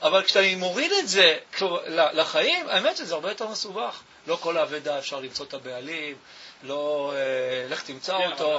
אבל כשאני מוריד את זה לחיים, האמת שזה הרבה יותר מסובך. לא כל העבודה אפשר למצוא את הבעלים, לא, לך תמצא אותו.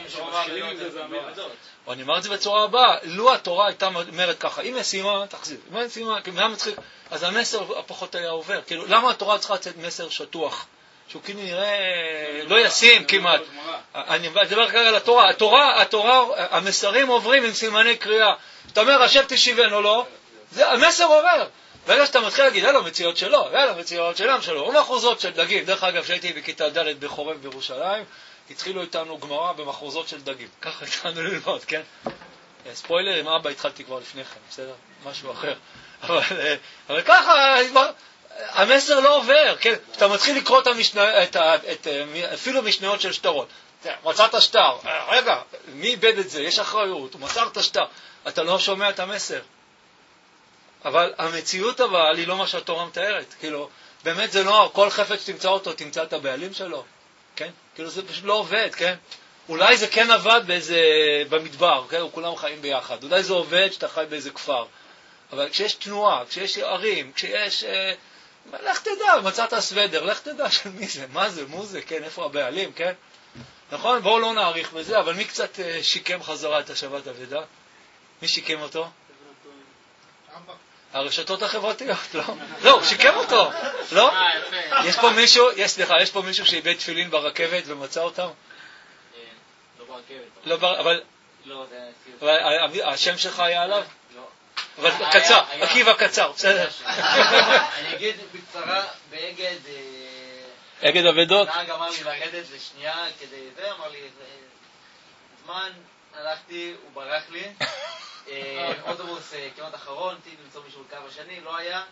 אני אומר את זה בצורה הבאה, לו התורה הייתה אומרת ככה, אם משימה, תחזיר, אם משימה, מה מצחיק, אז המסר הפחות היה עובר. כאילו, למה התורה צריכה לצאת מסר שטוח? שהוא כאילו נראה לא ישים כמעט. אני מדבר כרגע על התורה. התורה, התורה, המסרים עוברים עם סימני קריאה. אתה אומר, השב תשיבנו או לא, המסר עובר. ברגע שאתה מתחיל להגיד, אלו מציאות שלו, אלו מציאות שלם שלו, או מחוזות של דגים. דרך אגב, שהייתי בכיתה ד' בחורב בירושלים, התחילו איתנו גמרא במחוזות של דגים. ככה התחלנו ללמוד, כן? ספוילר, עם אבא התחלתי כבר לפני כן, בסדר? משהו אחר. אבל, אבל ככה, המסר לא עובר, כן? כשאתה מתחיל לקרוא את המשנה, את, את, אפילו משניות של שטרות. מצאת שטר, רגע, מי איבד את זה? יש אחריות, הוא מסר את השטר. אתה לא שומע את המסר. אבל המציאות אבל היא לא מה שהתורה מתארת. כאילו, באמת זה לא, כל חפץ שתמצא אותו, תמצא את הבעלים שלו. כן? כאילו זה פשוט לא עובד, כן? אולי זה כן עבד באיזה, במדבר, כן? וכולם חיים ביחד. אולי זה עובד שאתה חי באיזה כפר. אבל כשיש תנועה, כשיש ערים, כשיש... אה, לך תדע, מצאת סוודר, לך תדע של מי זה, מה זה, מו זה, כן? איפה הבעלים, כן? נכון? בואו לא נעריך בזה, אבל מי קצת אה, שיקם חזרה את השבת אבדה? מי שיקם אותו? הרשתות החברתיות, לא? לא, הוא שיקם אותו, לא? יש פה מישהו, יש, סליחה, יש פה מישהו שאיבד תפילין ברכבת ומצא אותם? לא ברכבת. לא, אבל... לא, זה... אבל השם שלך היה עליו? לא. אבל קצר, עקיבא קצר, בסדר. אני אגיד בקצרה, באגד... אגד אבדות? נהג אמר לי לרדת לשנייה כדי זה, אמר לי, זמן, הלכתי, הוא ברח לי. אוטובוס כמעט אחרון, תהיתי למצוא מישהו בקו השני, לא היה.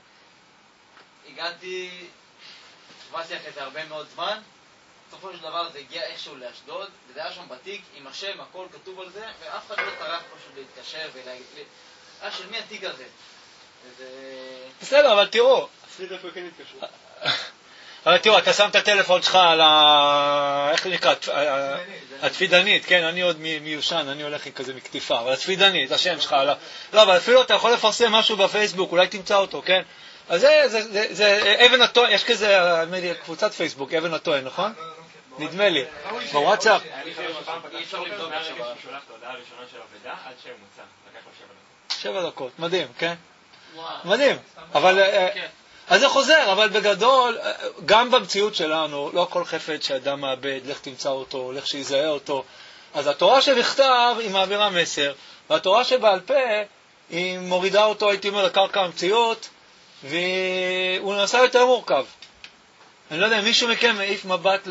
הגעתי, חבשתי אחרי זה הרבה מאוד זמן. בסופו של דבר זה הגיע איכשהו לאשדוד, וזה היה שם בתיק עם השם, הכל כתוב על זה, ואף אחד לא טרח פשוט להתקשר ולהגיד, אה, של מי התיק הזה? וזה... בסדר, אבל תראו. עשית איפה כן התקשרו. אבל תראו, אתה שם את הטלפון שלך על ה... איך נקרא? התפידנית, כן, אני עוד מיושן, אני הולך עם כזה מקטיפה, אבל התפידנית, השם שלך על ה... לא, אבל אפילו אתה יכול לפרסם משהו בפייסבוק, אולי תמצא אותו, כן? אז זה, זה, זה, זה אבן הטוען, יש כזה, קבוצת פייסבוק, אבן הטוען, נכון? נדמה לי. בוואטסאפ. אי אפשר לבדוק מהרגע שהוא שולח את ההודעה הראשונה של עבודה עד שהוא מוצא. לקח לו שבע דקות. שבע דקות, מדהים, כן? מדהים. אבל... אז זה חוזר, אבל בגדול, גם במציאות שלנו, לא כל חפץ שאדם מאבד, לך תמצא אותו, לך שיזהה אותו. אז התורה שבכתב היא מעבירה מסר, והתורה שבעל פה היא מורידה אותו, הייתי אומר, לקרקע המציאות, והוא נעשה יותר מורכב. אני לא יודע, מישהו מכם מעיף מבט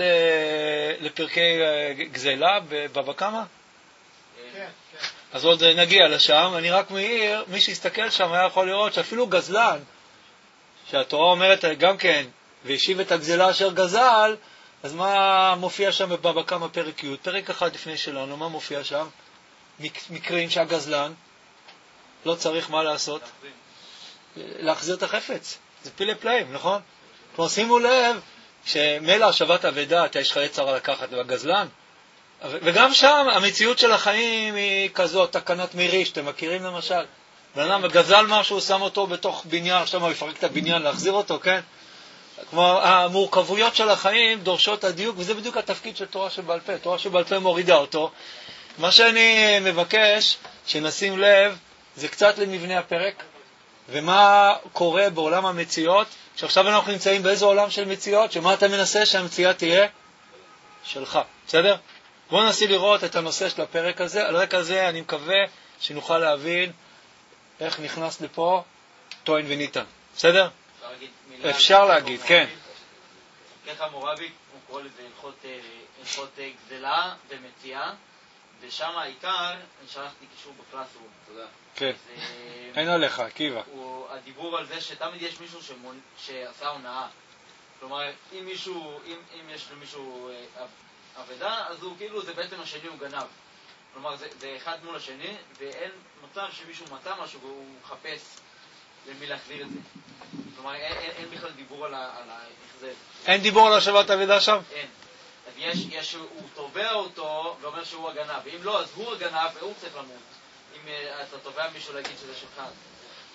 לפרקי גזלה בבבא קמא? כן, כן. אז עוד נגיע לשם, אני רק מעיר, מי שיסתכל שם היה יכול לראות שאפילו גזלן, שהתורה אומרת גם כן, והשיב את הגזלה אשר גזל, אז מה מופיע שם בבבא קמא פרק י', פרק אחד לפני שלנו, מה מופיע שם? מקרים שהגזלן לא צריך מה לעשות? להחזיר את החפץ. זה פילי פלאים, נכון? כלומר, שימו לב שמלא השבת אבדה, אתה יש לך יצר לקחת בגזלן, וגם שם המציאות של החיים היא כזאת, תקנת מיריש, אתם מכירים למשל? ואדם גזל משהו, שם אותו בתוך בניין, עכשיו הוא יפרק את הבניין להחזיר אותו, כן? כלומר, המורכבויות של החיים דורשות הדיוק, וזה בדיוק התפקיד של תורה שבעל פה. תורה שבעל פה מורידה אותו. מה שאני מבקש שנשים לב, זה קצת למבנה הפרק, ומה קורה בעולם המציאות, שעכשיו אנחנו נמצאים באיזה עולם של מציאות, שמה אתה מנסה שהמציאה תהיה? שלך, בסדר? בואו ננסי לראות את הנושא של הפרק הזה. על רקע הזה אני מקווה שנוכל להבין איך נכנס לפה טוען וניתן. בסדר? אפשר להגיד, כן. ככה מורבי, הוא קורא לזה הלכות גזלה ומציאה, ושם העיקר, אני שלחתי קישור בקלאסרום, תודה. כן, אין עליך, עקיבא. הדיבור על זה שתמיד יש מישהו שעשה הונאה. כלומר, אם מישהו, אם יש למישהו עבדה, אז הוא כאילו, זה בעצם השני הוא גנב. כלומר, זה, זה אחד מול השני, ואין מצב שמישהו מצא משהו והוא מחפש למי להחזיר את זה. כלומר, אין, אין, אין בכלל דיבור על ההחזר. אין דיבור על השבת אבדה שם? אין. אז יש, יש, הוא תובע אותו ואומר שהוא הגנב, ואם לא, אז הוא הגנב והוא צריך למות. אם אתה תובע מישהו להגיד שזה שלך.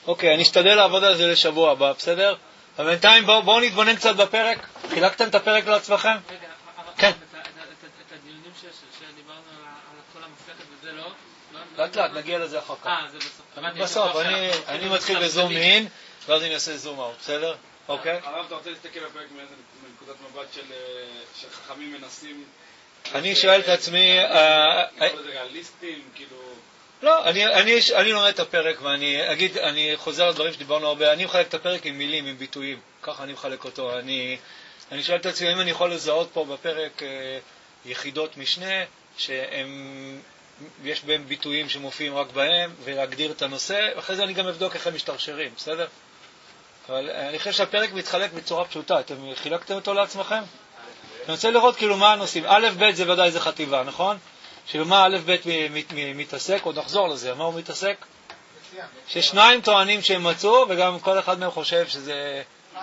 אוקיי, אני אשתדל לעבוד על זה לשבוע הבא, בסדר? אבל בינתיים בואו בוא נתבונן קצת בפרק. חילקתם את הפרק לעצמכם? רגע, כן. את הדיונים שדיברנו על כל המסכת וזה לא? לאט לאט, נגיע לזה אחר כך. אה, זה בסוף. בסוף, אני מתחיל בזום אין, ואז אני אעשה זום אאוט, בסדר? אוקיי? הרב, אתה רוצה להסתכל על הפרק מאיזה נקודת מבט של חכמים מנסים... אני שואל את עצמי... כאילו זה ריאליסטים, כאילו... לא, אני, אני, אני לומד את הפרק ואני אגיד, אני חוזר על דברים שדיברנו הרבה, אני מחלק את הפרק עם מילים, עם ביטויים, ככה אני מחלק אותו. אני, אני שואל את עצמי אם אני יכול לזהות פה בפרק אה, יחידות משנה, שהם, יש בהם ביטויים שמופיעים רק בהם, ולהגדיר את הנושא, ואחרי זה אני גם אבדוק איך הם משתרשרים, בסדר? אבל אני חושב שהפרק מתחלק בצורה פשוטה, אתם חילקתם אותו לעצמכם? אני רוצה לראות כאילו מה הנושאים. א' ב' זה ודאי זה חטיבה, נכון? שבמה א' ב' מתעסק, עוד נחזור לזה, מה הוא מתעסק? ששניים טוענים שהם מצאו, וגם כל אחד מהם חושב שזה...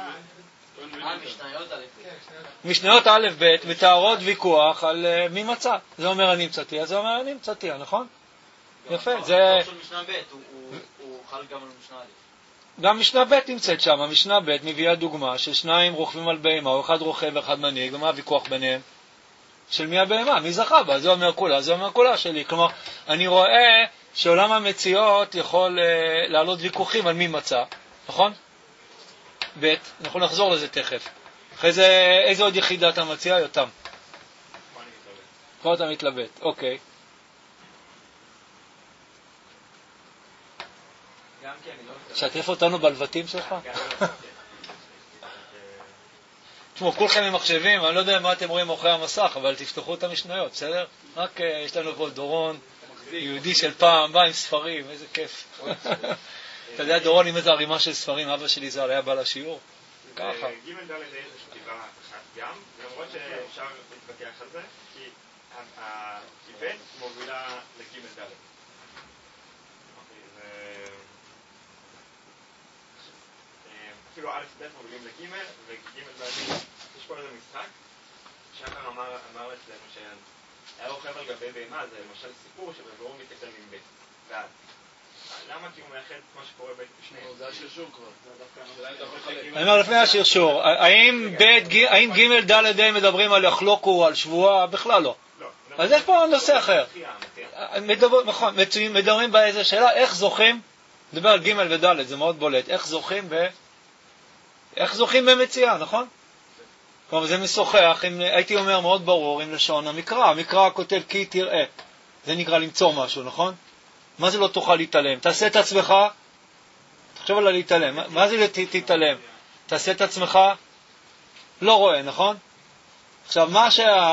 משניות א' ב' מתארות ויכוח על מי מצא. זה אומר אני מצאתי, אז זה אומר אני מצאתי, נכון? יפה, זה... משנה ב' הוא חל גם על משנה א'. גם משנה ב' נמצאת שם, המשנה ב' מביאה דוגמה של שניים רוכבים על בהמה, או אחד רוכב ואחד מנהיג, ומה הוויכוח ביניהם? של מי הבהמה, מי זכה בה, זה אומר כולה, זה אומר כולה שלי. כלומר, אני רואה שעולם המציאות יכול אה, לעלות ויכוחים על מי מצא, נכון? ב', אנחנו נחזור לזה תכף. אחרי זה, איזה עוד יחידה אתה מציע? יותם. כבר אתה מתלבט, אוקיי. שתף אותנו בלבטים שלך? תשמעו, כולכם עם מחשבים, אני לא יודע מה אתם רואים מאחורי המסך, אבל תפתחו את המשניות, בסדר? רק יש לנו פה דורון, יהודי של פעם, בא עם ספרים, איזה כיף. אתה יודע, דורון עם איזה ערימה של ספרים, אבא שלי זה היה בא לשיעור. ככה. ג' ד' איזה שכתיבה אחת גם, למרות שאפשר להתווכח על זה, כי ב' מובילה לג' ד'. אפילו א' ב' מובילים לג' וג' ד' יש פה איזה משחק שחר אמר אצלנו שהיה רוכב על גבי בהמה, זה למשל סיפור שבברור מתקדם עם ב' ועד. למה? כי הוא מאחד את מה שקורה ב' בשניהם. זה השרשור כבר. אני אומר לפני השרשור, האם ג' ד' ה' מדברים על יחלוקו, על שבועה? בכלל לא. אז יש פה נושא אחר. נכון, מדברים באיזה שאלה, איך זוכים, מדבר על ג' וד' זה מאוד בולט, איך זוכים ב... איך זוכים במציאה, נכון? כלומר, זה משוחח, עם, הייתי אומר מאוד ברור, עם לשון המקרא. המקרא כותב כי תראה. זה נקרא למצוא משהו, נכון? מה זה לא תוכל להתעלם? תעשה את עצמך, תחשוב על להתעלם. מה, מה זה תתעלם? תעשה את עצמך, לא רואה, נכון? עכשיו, מה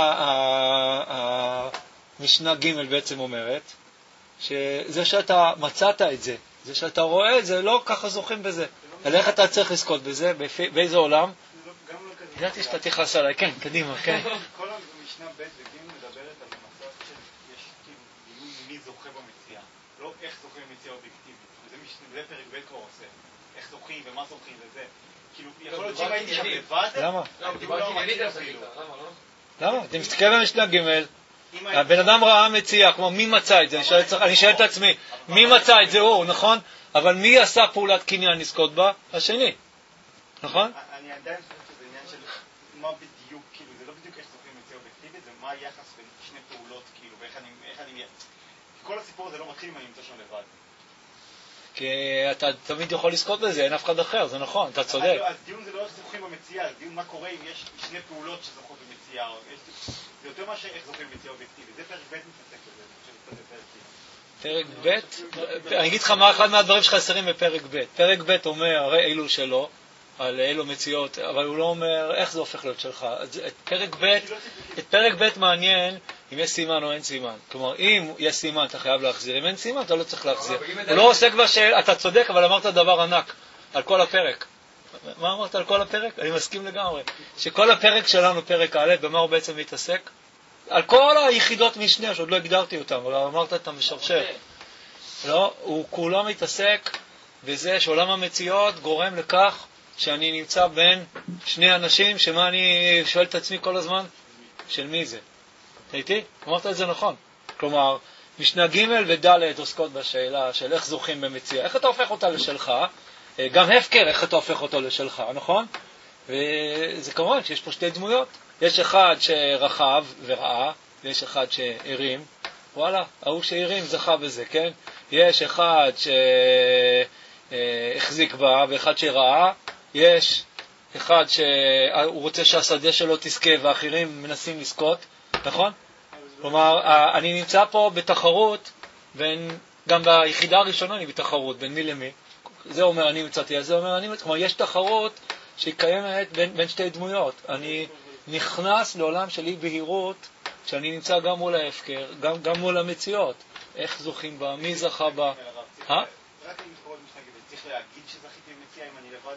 שהמשנה ג' בעצם אומרת, שזה שאתה מצאת את זה, זה שאתה רואה את זה, לא ככה זוכים בזה. על איך אתה צריך לזכות בזה? באיזה עולם? ידעתי שאתה תכעס עליי, כן, קדימה, כן. כל המשנה ב' וג' מדברת על מצב שיש כאילו דיון מי זוכה במציאה, לא איך זוכים במציאה אובייקטיבית. וזה פרק ב' כבר עושה. איך זוכים ומה זוכים וזה. כאילו, יכול להיות שאם הייתי שם לבד... למה? למה לא? למה? אתה מסתכל במשנה ג' הבן אדם ראה מציאה, כמו מי מצא את זה? אני שואל את עצמי, מי מצא את זה? הוא, נכון? אבל מי עשה פעולת קניין לזכות בה? השני. נכון? אני עדיין חושב שזה עניין של מה בדיוק, כאילו, זה לא בדיוק איך זוכים מציאה אובייקטיבית, זה מה היחס בין שני פעולות, כאילו, ואיך אני, איך אני... כל הסיפור הזה לא מתחיל אם אני אמצא שם לבד. כי אתה תמיד יכול לזכות בזה, אין אף אחד אחר, זה נכון, אתה צודק. אז דיון זה לא איך זוכים במציאה, זה דיון מה קורה אם יש שני פעולות שזוכות במציאה, זה יותר מה שאיך זוכים במציאה אובייקטיבית. זה פרק ב' מתעסק בזה, אני חושב שזה פרק פרק ב', אני אגיד לך מה אחד מהדברים שחסרים בפרק ב'. פרק ב' אומר, הרי אילו שלו, על אילו מציאות, אבל הוא לא אומר איך זה הופך להיות שלך. את פרק ב', את פרק ב' מעניין אם יש סימן או אין סימן. כלומר, אם יש סימן אתה חייב להחזיר, אם אין סימן אתה לא צריך להחזיר. הוא לא עוסק בשאלה, אתה צודק, אבל אמרת דבר ענק על כל הפרק. מה אמרת על כל הפרק? אני מסכים לגמרי. שכל הפרק שלנו, פרק א', במה הוא בעצם מתעסק? על כל היחידות משנה, שעוד לא הגדרתי אותם, אבל אמרת את המשרשר. לא, הוא כולו מתעסק בזה שעולם המציאות גורם לכך שאני נמצא בין שני אנשים, שמה אני שואל את עצמי כל הזמן? של מי זה? אתה איתי? אמרת את זה נכון. כלומר, משנה ג' וד' עוסקות בשאלה של איך זוכים במציאה, איך אתה הופך אותה לשלך, גם הפקר, איך אתה הופך אותו לשלך, נכון? וזה כמובן שיש פה שתי דמויות, יש אחד שרחב וראה, ויש אחד שהרים, וואלה, ההוא שהרים זכה בזה, כן? יש אחד שהחזיק בה ואחד שראה, יש אחד שהוא רוצה שהשדה שלו תזכה ואחרים מנסים לזכות, נכון? כלומר, אני נמצא פה בתחרות, בין, גם ביחידה הראשונה אני בתחרות, בין מי למי. זה אומר אני מצאתי, זה אומר אני מצאתי. כלומר, יש תחרות שהיא קיימת בין, בין שתי דמויות. אני נכנס לעולם של אי בהירות, שאני נמצא גם מול ההפקר, גם, גם מול המציאות. איך זוכים בה, מי זכה בה. אה? רק אם מתחרות משנה ג' צריך להגיד שזכיתי במציאה אם אני לבד?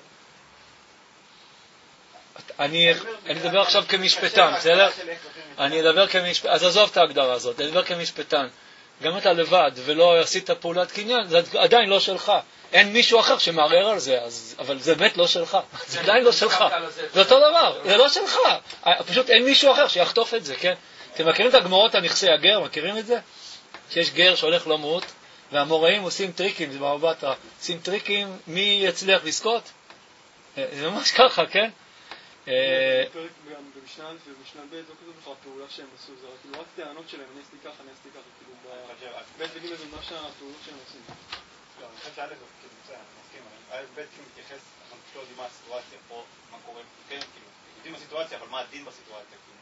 אני, אני אדבר עכשיו כמשפטן, בסדר? אני אדבר כמשפטן, אז עזוב את ההגדרה הזאת, אני אדבר כמשפטן. גם אתה לבד ולא עשית פעולת קניין, זה עדיין לא שלך. אין מישהו אחר שמערער על זה, אז, אבל זה באמת לא שלך. זה עדיין לא שלך. זה אותו דבר, זה לא שלך. פשוט אין מישהו אחר שיחטוף את זה, כן? אתם מכירים את הגמרות הנכסי הגר, מכירים את זה? שיש גר שהולך למות, והמוראים עושים טריקים, זה במבט, עושים טריקים, מי יצליח לזכות? זה ממש ככה, כן? בפרק במשנה א' ובמשנה ב' לא כתוב לך הפעולה שהם עשו, זה כאילו רק טענות שלהם, אני עשיתי ככה, אני עשיתי ככה, כאילו ב' וג' זה מה שהפעולות שהם עושים. לא, אני חושב שא' זה כאילו מצוין, אני מסכים, אבל ב' כאילו מתייחס, אנחנו פשוט לא יודעים מה הסיטואציה פה, מה קורה, כן, כאילו, יודעים הסיטואציה, אבל מה הדין בסיטואציה, כאילו.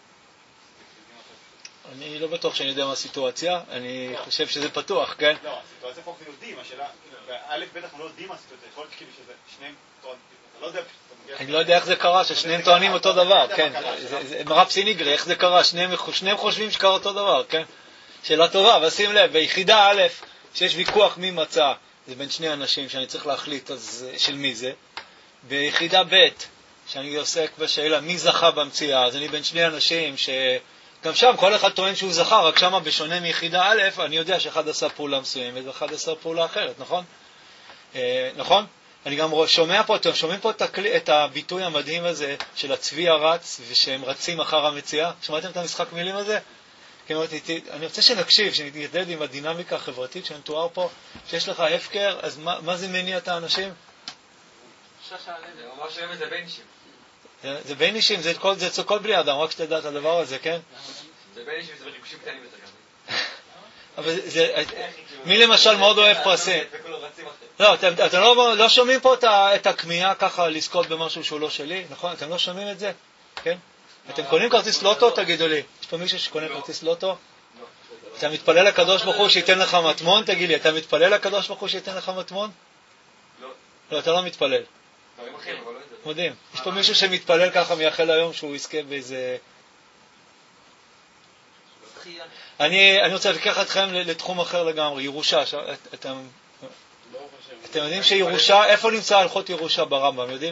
אני לא בטוח שאני יודע מה הסיטואציה, אני חושב שזה פתוח, כן? לא, הסיטואציה פה אנחנו יודעים, השאלה, בא' ב' אנחנו לא יודעים מה הסיטואציה, יכול להיות כאילו שזה שניהם טוענים, אתה לא יודע פשוט. אני לא יודע איך זה קרה, ששניהם טוענים אותו דבר, כן. מרב סיניגרי, איך זה קרה, שניהם חושבים שקרה אותו דבר, כן. שאלה טובה, אבל שים לב, ביחידה א', שיש ויכוח מי מצא, זה בין שני אנשים שאני צריך להחליט של מי זה. ביחידה ב', שאני עוסק בשאלה מי זכה במציאה, אז אני בין שני אנשים שגם שם כל אחד טוען שהוא זכה, רק שם בשונה מיחידה א', אני יודע שאחד עשה פעולה מסוימת ואחד עשה פעולה אחרת, נכון? נכון? אני גם שומע פה, אתם שומעים פה את, הכלי, את הביטוי המדהים הזה של הצבי הרץ ושהם רצים אחר המציאה? שמעתם את המשחק מילים הזה? אני רוצה שנקשיב, שנתיידד עם הדינמיקה החברתית שמתואר פה, שיש לך הפקר, אז מה, מה זה מניע את האנשים? זה ממש היום את זה בין אישים. זה, זה בין אישים, זה כל, זה כל בלי אדם, רק שתדע את הדבר הזה, כן? זה בין אישים, זה בריגושים קטנים יותר גם. אבל זה, מי למשל מאוד אוהב פרסים? לא, אתם, אתם לא, לא שומעים פה את הכמיהה ככה לזכות במשהו שהוא לא שלי, נכון? אתם לא שומעים את זה? כן? אתם קונים כרטיס לוטו? תגידו לי. יש פה מישהו שקונה כרטיס לוטו? אתה מתפלל לקדוש ברוך הוא שייתן לך מטמון? תגיד לי, אתה מתפלל לקדוש ברוך הוא שייתן לך מטמון? לא. לא, אתה לא מתפלל. מדהים. יש פה מישהו שמתפלל ככה מייחל היום שהוא יזכה באיזה... אני, אני רוצה לקחת אתכם לתחום אחר לגמרי, ירושה. אתם, אתם יודעים שירושה, איפה נמצא הלכות ירושה ברמב"ם, יודעים?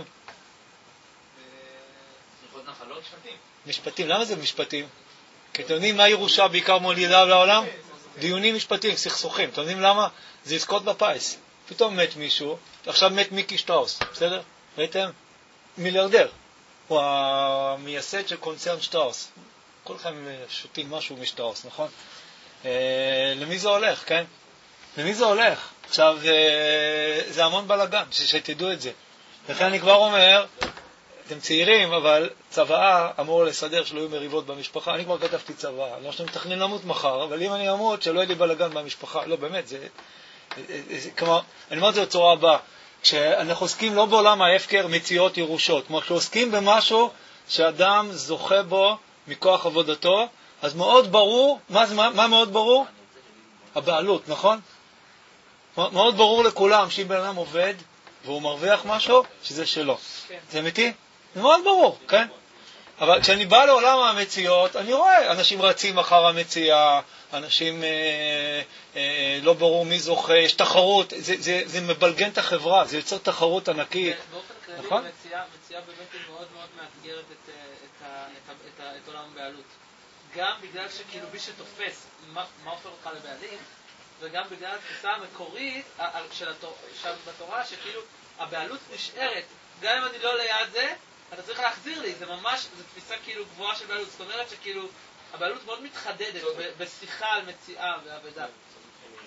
משפטים. למה זה משפטים? כי אתם יודעים מה ירושה בעיקר מולידה לעולם? דיונים משפטיים, סכסוכים. אתם יודעים למה? זה עסקות בפיס. פתאום מת מישהו, עכשיו מת מיקי שטראוס, בסדר? ראיתם? מיליארדר. הוא המייסד של קונצרן שטראוס. כולכם שותים משהו משטראוס, נכון? אה, למי זה הולך, כן? למי זה הולך? עכשיו, אה, זה המון בלגן, שתדעו את זה. לכן אני כבר אומר, אתם צעירים, אבל צוואה אמור לסדר שלא יהיו מריבות במשפחה. אני כבר כתבתי צוואה, לא שאני מתכנן למות מחר, אבל אם אני אמות, שלא יהיה לי בלגן במשפחה. לא, באמת, זה... זה כמו, אני אומר את זה בצורה הבאה, כשאנחנו עוסקים לא בעולם ההפקר מציאות ירושות, כמו שעוסקים במשהו שאדם זוכה בו מכוח עבודתו, אז מאוד ברור, מה, מה, מה מאוד ברור? הבעלות, נכון? מאוד ברור לכולם שאם בן אדם עובד והוא מרוויח משהו, שזה שלו. זה אמיתי? זה מאוד ברור, כן? אבל כשאני בא לעולם המציאות, אני רואה אנשים רצים אחר המציאה, אנשים אה, אה, לא ברור מי זוכה, יש תחרות, זה, זה, זה מבלגן את החברה, זה יוצר תחרות ענקית. באופן כללי, נכון? מציאה, מציאה באמת היא מאוד מאוד מאתגרת את, את, את, את, את עולם הבעלות. גם בגלל שכאילו מי שתופס מה, מה הופך אותך לבעלים, וגם בגלל התפיסה המקורית של התורה, שכאילו הבעלות נשארת. גם אם אני לא ליד זה, אתה צריך להחזיר לי, זה ממש, זו תפיסה כאילו גבוהה של בעלות, זאת אומרת שכאילו הבעלות מאוד מתחדדת בשיחה על מציאה ועבודה.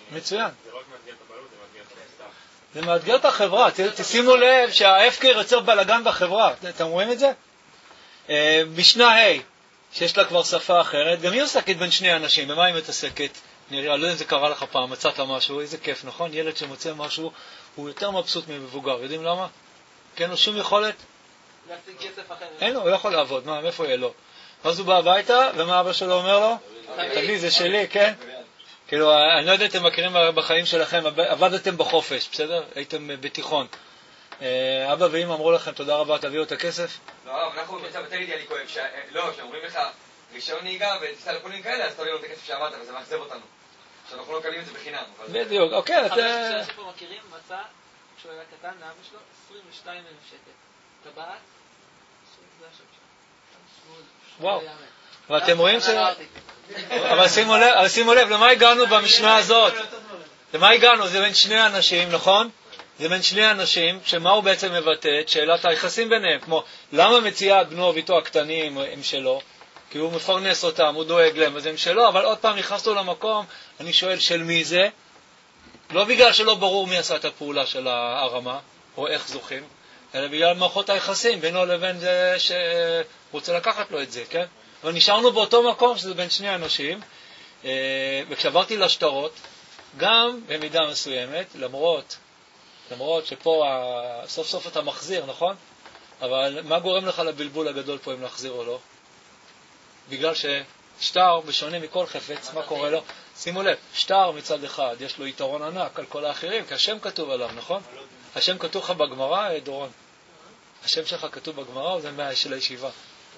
מצוין. זה לא רק מאתגר את הבעלות, זה מאתגר את המסתח. זה מאתגר את החברה. תשימו לב שההפקר יוצר בלגן בחברה. אתם רואים את זה? משנה ה' שיש לה כבר שפה אחרת, גם היא עוסקת בין שני אנשים. במה היא מתעסקת? נראה, לא יודע אם זה קרה לך פעם, מצאת משהו, איזה כיף, נכון? ילד שמוצא משהו, הוא יותר מבסוט ממבוגר. יודעים למה? כי אין לו שום יכולת? להשיג כסף אחר. אין לו, הוא יכול לעבוד. מה, מאיפה יהיה לו? אז הוא בא הביתה, ומה אבא שלו אומר לו? תביא, זה שלי, כן? כאילו, אני לא יודע, אתם מכירים בחיים שלכם, עבדתם בחופש, בסדר? הייתם בתיכון. אבא ואמא אמרו לכם, תודה רבה, תביאו את הכסף? לא, אבל אנחנו במצב יותר אידיאלי כואב, לא, שאומרים לך רישיון נהיגה ותיסע לפולין כאלה, אז תביא לו את הכסף שעבדת, וזה מאכזב אותנו. שאנחנו לא קלים את זה בחינם. בדיוק, אוקיי. חבר שפה מכירים, מצא, כשהוא היה קטן, לאבא שלו, עשרים ושתיים אלף שקל. טבעת, זה השם שלו. וואו. ואתם רואים ש... אבל שימו לב, למה הגענו במשנה הזאת? למה הגענו? זה בין שני אנשים, נכון? זה בין שני אנשים, שמה הוא בעצם מבטא? את שאלת היחסים ביניהם. כמו, למה מציאה בנו וביתו הקטנים הם שלו? כי הוא מפרנס אותם, הוא דואג להם, אז הם שלו, אבל עוד פעם נכנסנו למקום, אני שואל של מי זה? לא בגלל שלא ברור מי עשה את הפעולה של הרמה, או איך זוכים, אלא בגלל מערכות היחסים בינו לבין זה שרוצה לקחת לו את זה, כן? אבל נשארנו באותו מקום שזה בין שני אנשים, וכשעברתי לשטרות, גם במידה מסוימת, למרות, למרות שפה סוף סוף אתה מחזיר, נכון? אבל מה גורם לך לבלבול הגדול פה אם להחזיר או לא? בגלל ששטר, בשונה מכל חפץ, מה קורה לו? שימו לב, שטר מצד אחד, יש לו יתרון ענק על כל האחרים, כי השם כתוב עליו, נכון? השם כתוב לך בגמרא, דורון. השם שלך כתוב בגמרא, או זה מה של הישיבה?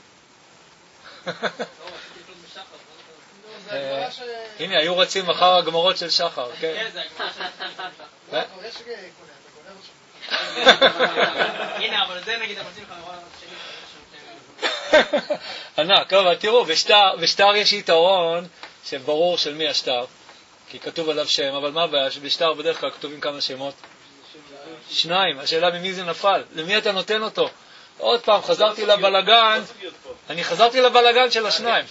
הנה, היו רצים אחר הגמרות של שחר, כן? כן, זה הגמרה של שחר. הנה, אבל זה נגיד המציל לך לראות שלי. ענק, אבל תראו, בשטר יש יתרון שברור של מי השטר, כי כתוב עליו שם, אבל מה הבעיה? שבשטר בדרך כלל כתובים כמה שמות? שניים, השאלה ממי זה נפל, למי אתה נותן אותו? עוד פעם, חזרתי לבלגן, אני חזרתי לבלגן של השניים.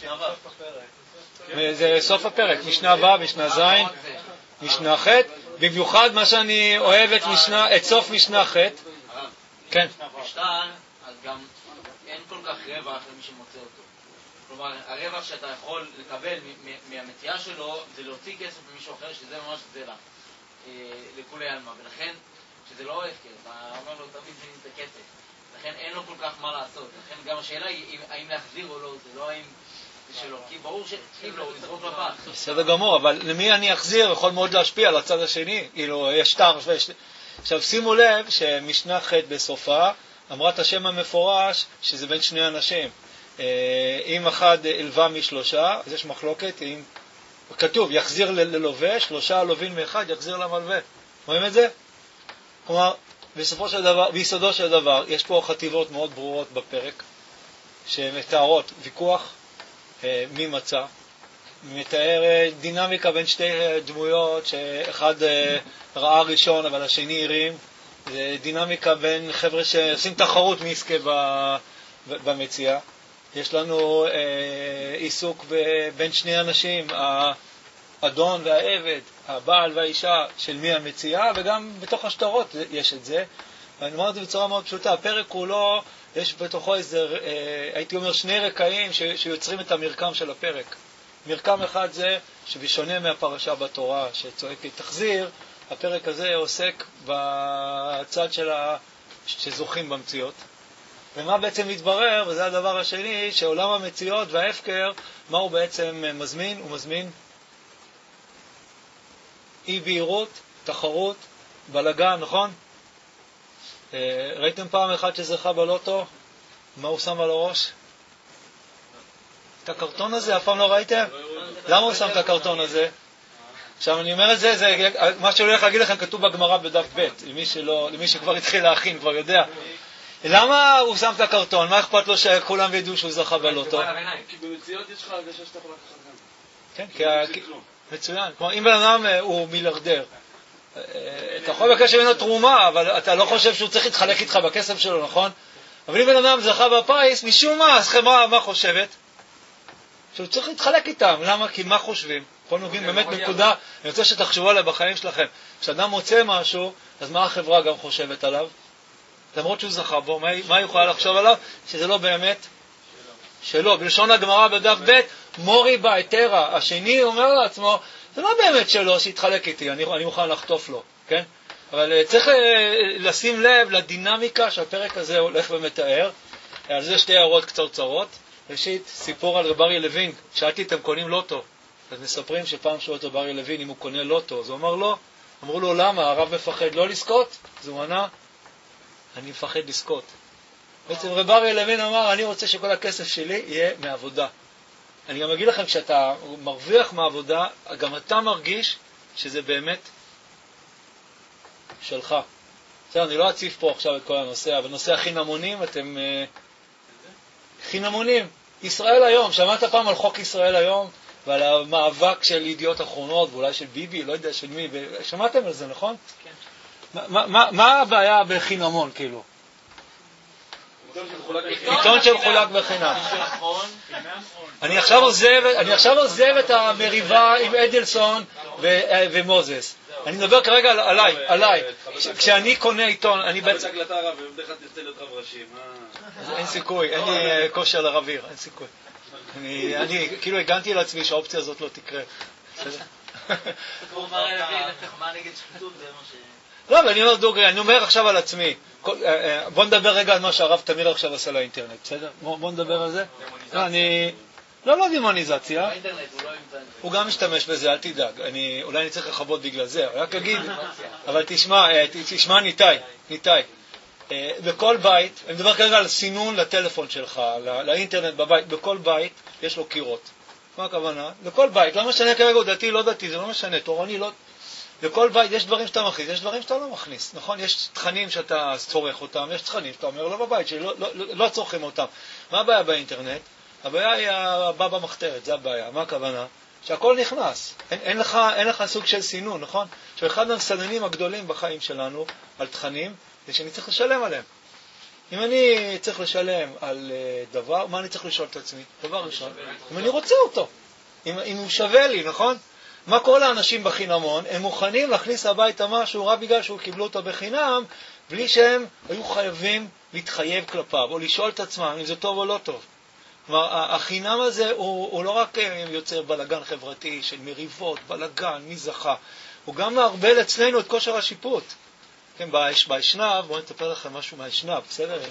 זה סוף הפרק, משנה ו', משנה ז', משנה ח', במיוחד מה שאני אוהב את משנה, את סוף משנה ח'. כן. בשטר, אז גם אין כל כך רווח למי שמוצא אותו. כלומר, הרווח שאתה יכול לקבל מהמציאה שלו זה להוציא כסף ממישהו אחר, שזה ממש זרע לכולי עלמא, ולכן, שזה לא אוהב כסף, אתה אומר לו תמיד זה את הכסף, לכן אין לו כל כך מה לעשות, לכן גם השאלה היא האם להחזיר או לא, זה לא האם זה שלו, כי ברור שאם לא, הוא יזרוק לפח. בסדר גמור, אבל למי אני אחזיר יכול מאוד להשפיע על הצד השני, כאילו יש שטר, עכשיו שימו לב שמשנה ח' בסופה אמרה את השם המפורש שזה בין שני אנשים. אם אחד אלווה משלושה, אז יש מחלוקת, אם כתוב יחזיר ללווה, שלושה לווים מאחד יחזיר למלווה. רואים את זה? כלומר, בסופו של דבר, ביסודו של דבר, יש פה חטיבות מאוד ברורות בפרק, שמתארות ויכוח, מי מצא, מתאר דינמיקה בין שתי דמויות, שאחד ראה ראשון אבל השני הרים, דינמיקה בין חבר'ה שעושים תחרות מי יזכה במציאה. יש לנו אה, עיסוק בין שני אנשים, האדון והעבד, הבעל והאישה של מי המציאה, וגם בתוך השטרות יש את זה. ואני אומר את זה בצורה מאוד פשוטה, הפרק כולו, יש בתוכו איזה, אה, הייתי אומר, שני רקעים ש, שיוצרים את המרקם של הפרק. מרקם אחד זה שבשונה מהפרשה בתורה שצועקת תחזיר, הפרק הזה עוסק בצד של ה... שזוכים במציאות. ומה בעצם מתברר, וזה הדבר השני, שעולם המציאות וההפקר, מה הוא בעצם מזמין? הוא מזמין אי בהירות, תחרות, בלגן, נכון? ראיתם פעם אחת שזכה בלוטו? מה הוא שם על הראש? את הקרטון הזה, אף פעם לא ראיתם? למה הוא שם את הקרטון הזה? עכשיו אני אומר את זה, זה מה שאני הולך להגיד לכם כתוב בגמרא בדף ב', למי שלא, למי שכבר התחיל להכין, כבר יודע. למה הוא שם את הקרטון? מה אכפת לו שכולם ידעו שהוא זכה בלוטו? כי במציאות יש לך הרגשה שאתה יכול לקחת כן, גם. כי... מצוין. כלומר, אם בן אדם הוא מיליארדר, אתה יכול לבקש ממנו תרומה, אבל אתה לא חושב שהוא צריך להתחלק איתך בכסף שלו, נכון? אבל אם בן אדם זכה בפיס, משום מה, אז חברה מה חושבת? שהוא צריך להתחלק איתם. למה? כי מה חושבים? פה נוגעים באמת בנקודה, אני רוצה שתחשבו עליה בחיים שלכם. כשאדם מוצא משהו, אז מה החברה גם חושבת עליו? למרות שהוא זכה בו, מה היא יכולה לחשוב עליו? שזה לא באמת שלו. בלשון הגמרא בדף ב', מורי בהיתרה. השני אומר לעצמו, זה לא באמת שלו, שיתחלק איתי, אני, אני מוכן לחטוף לו, כן? אבל צריך לשים לב לדינמיקה שהפרק הזה הולך ומתאר. על זה שתי הערות קצרצרות. ראשית, סיפור על רב אריה לוין. שאלתי, אתם קונים לוטו? אז מספרים שפעם שואלת רב אריה לוין אם הוא קונה לוטו. אז הוא אמר לא. אמרו לו, למה? הרב מפחד לא לזכות? אז הוא ענה, אני מפחד לזכות. בעצם רב אריה לוין אמר, אני רוצה שכל הכסף שלי יהיה מעבודה. אני גם אגיד לכם, כשאתה מרוויח מעבודה, גם אתה מרגיש שזה באמת שלך. בסדר, אני לא אציף פה עכשיו את כל הנושא, אבל נושא החינמונים, אתם... חינמונים. ישראל היום, שמעת פעם על חוק ישראל היום, ועל המאבק של ידיעות אחרונות, ואולי של ביבי, לא יודע של מי, שמעתם על זה, נכון? כן. מה, מה, מה הבעיה בחינמון, כאילו? עיתון שמחולק בחינם. אני עכשיו עוזב, אני עכשיו עוזב את המריבה עם אדלסון ומוזס. אני מדבר כרגע עליי, עליי. כשאני קונה עיתון, אני בעצם... הקלטה הרב, ובדרך כלל תרצה להיות רב ראשי, מה... אין סיכוי, אין לי כושר לרביר, אין סיכוי. אני כאילו הגנתי לעצמי שהאופציה הזאת לא תקרה. מה נגד שחיתות? לא, אבל אני אומר דוגרי, אני אומר עכשיו על עצמי. בוא נדבר רגע על מה שהרב תמיר עכשיו עשה לאינטרנט, בסדר? בוא נדבר על זה. לא, אני... לא, לא דימוניזציה. הוא גם משתמש בזה, אל תדאג. אולי אני צריך לחוות בגלל זה, רק אגיד. אבל תשמע, תשמע ניתאי, ניתאי. בכל בית, אני מדבר כרגע על סינון לטלפון שלך, לאינטרנט בבית, בכל בית יש לו קירות. מה הכוונה? בכל בית, לא משנה כרגע הוא דתי, לא דתי, זה לא משנה, תורני, לא... בכל בית יש דברים שאתה מכניס, יש דברים שאתה לא מכניס, נכון? יש תכנים שאתה צורך אותם, יש תכנים שאתה אומר לא בבית, שלא לא, לא, לא צורכים אותם. מה הבעיה באינטרנט? הבעיה היא הבא במחתרת, זה הבעיה. מה הכוונה? שהכל נכנס. אין, אין, לך, אין לך סוג של סינון, נכון? שאחד המסננים הגדולים בחיים שלנו על תכנים, זה שאני צריך לשלם עליהם. אם אני צריך לשלם על דבר, מה אני צריך לשאול את עצמי? דבר ראשון, אם אני רוצה אותו, אם, אם הוא שווה לי, נכון? מה קורה לאנשים בחינמון? הם מוכנים להכניס הביתה משהו רק בגלל שהוא קיבלו אותו בחינם, בלי שהם היו חייבים להתחייב כלפיו, או לשאול את עצמם אם זה טוב או לא טוב. כלומר, החינם הזה הוא, הוא לא רק יוצר בלגן חברתי של מריבות, בלגן, מי זכה, הוא גם מערבל אצלנו את כושר השיפוט. כן, באשנב, בואו נתפר לכם משהו מהאשנב, בסדר?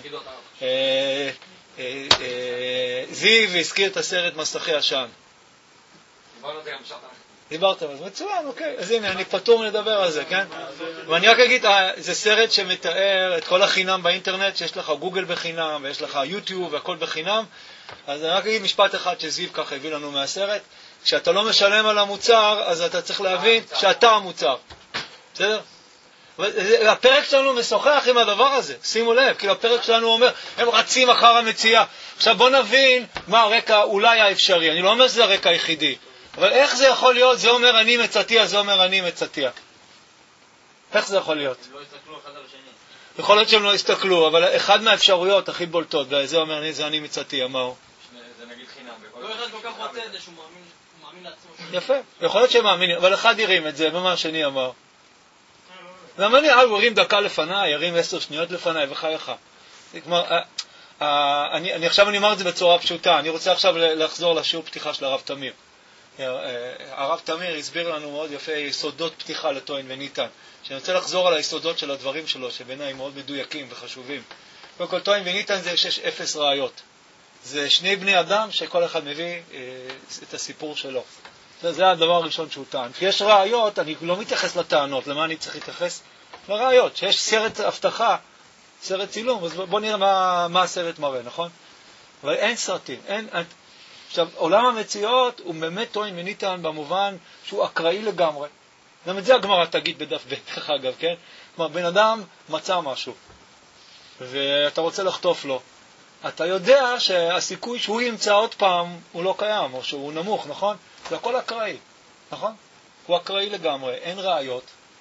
זיו הזכיר את הסרט מסכי עשן. דיברנו את זה גם שעת. דיברת, אז מצוין, אוקיי. אז הנה, אני פתור לדבר על זה, כן? ואני רק אגיד, זה סרט שמתאר את כל החינם באינטרנט, שיש לך גוגל בחינם, ויש לך יוטיוב, והכל בחינם. אז אני רק אגיד משפט אחד שזיו ככה הביא לנו מהסרט. כשאתה לא משלם על המוצר, אז אתה צריך להבין שאתה המוצר. בסדר? הפרק שלנו משוחח עם הדבר הזה, שימו לב, כאילו הפרק שלנו אומר, הם רצים אחר המציאה. עכשיו בוא נבין מה הרקע אולי האפשרי, אני לא אומר שזה הרקע היחידי, אבל איך זה יכול להיות, זה אומר אני מצאתיה, זה אומר אני מצאתיה. איך זה יכול להיות? הם לא הסתכלו אחד על השני. יכול להיות שהם לא הסתכלו, אבל אחד מהאפשרויות הכי בולטות, וזה אומר אני, זה אני מצאתיה, מהו? זה נגיד חינם. לא אחד כל כך רוצה את זה שהוא מאמין לעצמו. יפה, יכול להיות שהם מאמינים, אבל אחד ירים את זה, ומה השני אמר? למה אני, הוא ירים דקה לפניי, ירים עשר שניות לפניי, וחייך. כלומר, אני, אני עכשיו אני אומר את זה בצורה פשוטה, אני רוצה עכשיו לחזור לשיעור פתיחה של הרב תמיר. הרב תמיר הסביר לנו מאוד יפה יסודות פתיחה לטוען וניתן, שאני רוצה לחזור על היסודות של הדברים שלו, שבעיניי מאוד מדויקים וחשובים. קודם כל, טוען וניתן זה שיש אפס ראיות. זה שני בני אדם שכל אחד מביא את הסיפור שלו. זה הדבר הראשון שהוא טען. כי יש ראיות, אני לא מתייחס לטענות, למה אני צריך להתייחס? לראיות, שיש סרט הבטחה, סרט צילום, אז בוא נראה מה, מה הסרט מראה, נכון? אבל אין סרטים, אין... עכשיו, עולם המציאות הוא באמת טוען וניתן במובן שהוא אקראי לגמרי. גם את זה הגמרא תגיד בדף ב', דרך אגב, כן? כלומר, בן אדם מצא משהו, ואתה רוצה לחטוף לו. אתה יודע שהסיכוי שהוא ימצא עוד פעם הוא לא קיים, או שהוא נמוך, נכון? זה הכל אקראי, נכון? הוא אקראי לגמרי, אין ראיות,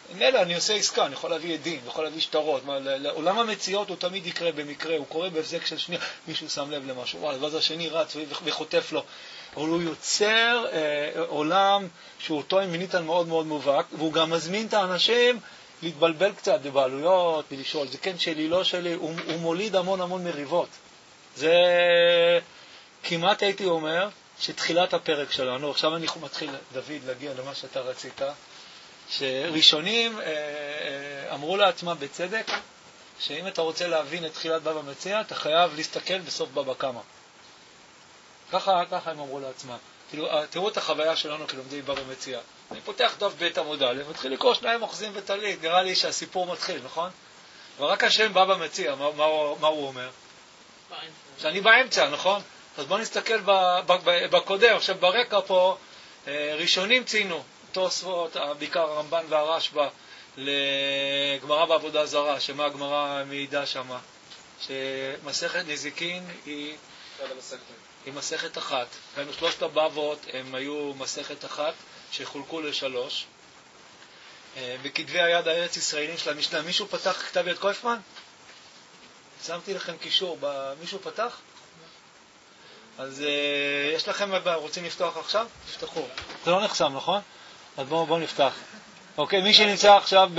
מילא, אני עושה עסקה, אני יכול להביא עדים, אני יכול להביא שטרות. עולם המציאות הוא תמיד יקרה במקרה, הוא קורה בהבזק של שנייה, מישהו שם לב למשהו, וואלה, ואז השני רץ וחוטף לו. אבל הוא יוצר אה, עולם שהוא אותו עם מיניתן מאוד מאוד מובהק, והוא גם מזמין את האנשים להתבלבל קצת בבעלויות, ולשאול, זה כן שלי, לא שלי, הוא, הוא מוליד המון המון מריבות. זה כמעט הייתי אומר שתחילת הפרק שלנו, עכשיו אני מתחיל, דוד, להגיע למה שאתה רצית, שראשונים אה, אה, אמרו לעצמם בצדק, שאם אתה רוצה להבין את תחילת בבא מציע, אתה חייב להסתכל בסוף בבא קמא. ככה, ככה הם אמרו לעצמם. כאילו, תראו את החוויה שלנו כלומדי בבא מציע. אני פותח דף בית עמוד א', מתחיל לקרוא שניים אוחזים וטלית, נראה לי שהסיפור מתחיל, נכון? ורק השם בבא מציע, מה, מה, מה הוא אומר? שאני באמצע, נכון? אז בואו נסתכל בקודם. עכשיו ברקע פה, ראשונים ציינו, תוספות, בעיקר הרמב"ן והרשב"א, לגמרא בעבודה זרה, שמה הגמרא מעידה שמה? שמסכת נזיקין היא, היא מסכת אחת. היינו שלושת הבבות, הם היו מסכת אחת, שחולקו לשלוש. בכתבי היד הארץ ישראלים של המשנה, מישהו פתח כתב יד קויפמן? שמתי לכם קישור, מישהו פתח? אז uh, יש לכם, רוצים לפתוח עכשיו? תפתחו. זה לא נחסם, נכון? אז בואו בוא נפתח. אוקיי, מי שנמצא עכשיו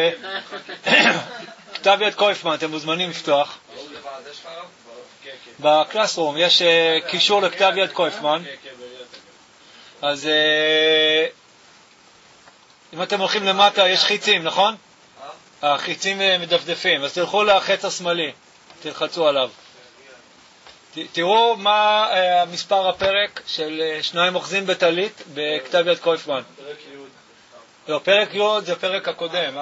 בכתב יד קויפמן, אתם מוזמנים לפתוח. בקלאסרום יש uh, קישור לכתב יד קויפמן. אז uh, אם אתם הולכים למטה, יש חיצים, נכון? החיצים מדפדפים, אז תלכו לחץ השמאלי, תלחצו עליו. תראו מה מספר הפרק של שניים אוחזים בטלית בכתב יד קויפמן. פרק י'. לא, פרק י' זה פרק הקודם.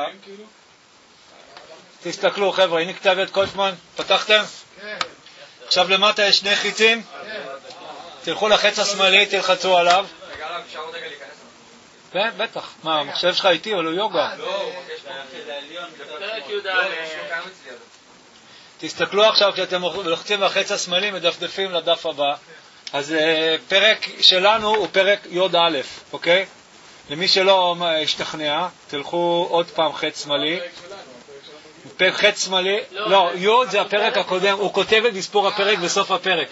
תסתכלו חבר'ה, הנה כתב יד קויפמן, פתחתם? עכשיו למטה יש שני חיצים, תלכו לחץ השמאלי, תלחצו עליו. רגע, עליו, אפשר עוד רגע להיכנס? כן, בטח. מה, המחשב שלך איתי או לא יוגה? לא, הוא מבקש פה. פרק י' לא, יש לו קיים אצלי. תסתכלו עכשיו כשאתם לוחצים לחץ השמאלי, מדפדפים לדף הבא. אז פרק שלנו הוא פרק י' א', אוקיי? למי שלא השתכנע, תלכו עוד פעם חץ שמאלי. פרק חץ שמאלי, לא, י' זה הפרק הקודם, הוא כותב את מספור הפרק בסוף הפרק.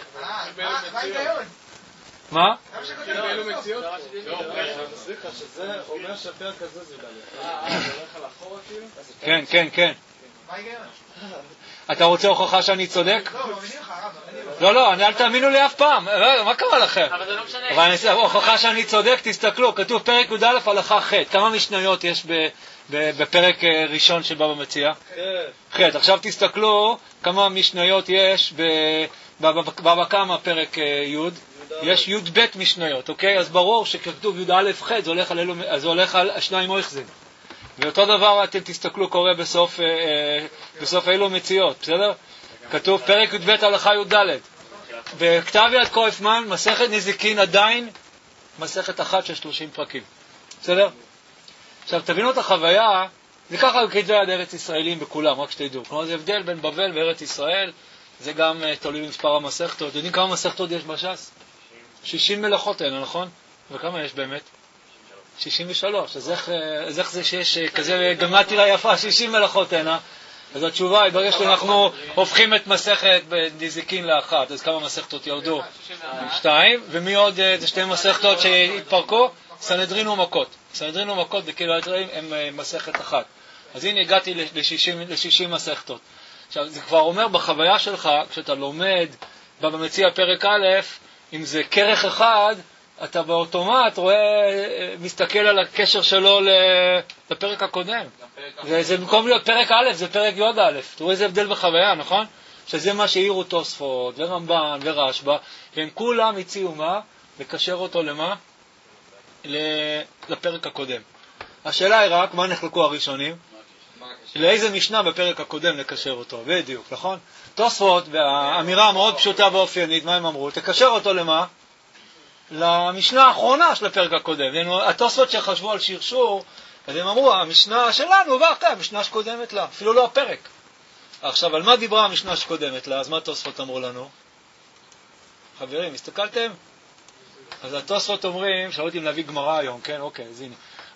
מה? באילו מציאות? לא, סליחה, שזה אומר שהפרק הזה זה ד'. אה, זה הולך על אחורה כאילו? כן, כן, כן. מה היגיון? אתה רוצה הוכחה שאני צודק? לא, מאמינים לך, הרב, מאמינים לך. לא, לא, אל תאמינו לי אף פעם. מה קרה לכם? אבל זה לא משנה. אבל אני הוכחה שאני צודק, תסתכלו, כתוב פרק י"א הלכה ח'. כמה משניות יש בפרק ראשון של בבא מציע? ח'. עכשיו תסתכלו כמה משניות יש בבבא קמא פרק י'. יש י"ב משניות, אוקיי? אז ברור שכתוב י"א ח' זה הולך על שניים אוחזים. ואותו דבר אתם תסתכלו קורה בסוף, אה, בסוף אילו מציאות, בסדר? כתוב פרק י"ב הלכה י"ד. בכתב יד קויפמן, מסכת נזיקין עדיין, מסכת אחת של שלושים פרקים. בסדר? עכשיו תבינו את החוויה, זה ככה בכתבי יד ארץ ישראלים בכולם, רק שתדעו. כלומר זה הבדל בין בבל וארץ ישראל, זה גם uh, תלוי במספר המסכתות. יודעים כמה מסכתות יש בש"ס? שישים מלאכות הנה, נכון? וכמה יש באמת? שישים ושלוש, אז איך, אז איך זה שיש כזה גמטריה יפה, שישים מלאכות הנה? אז התשובה היא, ברגע שאנחנו הופכים את מסכת נזיקין לאחת, אז כמה מסכתות ירדו? שתיים, ומי עוד זה שתי מסכתות שהתפרקו? סנהדרין ומכות. סנהדרין ומכות בכאילו היתראים הם מסכת אחת. אז הנה הגעתי ל-שישים מסכתות. עכשיו, זה כבר אומר בחוויה שלך, כשאתה לומד במציע פרק א', אם זה כרך אחד, אתה באוטומט רואה, מסתכל על הקשר שלו לפרק הקודם. זה במקום להיות פרק א', זה פרק י' א'. תראו איזה הבדל בחוויה, נכון? שזה מה שהעירו תוספות, ורמב"ן, ורשב"א, והם כולם הציעו מה? לקשר אותו למה? לפרק הקודם. השאלה היא רק, מה נחלקו הראשונים? לאיזה משנה בפרק הקודם לקשר אותו? בדיוק, נכון? תוספות, והאמירה המאוד פשוטה ואופיינית, מה הם אמרו? תקשר אותו למה? למשנה האחרונה של הפרק הקודם. התוספות שחשבו על שרשור, אז הם אמרו, המשנה שלנו, ואחרי, המשנה שקודמת לה, אפילו לא הפרק. עכשיו, על מה דיברה המשנה שקודמת לה? אז מה התוספות אמרו לנו? חברים, הסתכלתם? אז התוספות אומרים, שאלו אותי אם להביא גמרא היום, כן? אוקיי, אז הנה.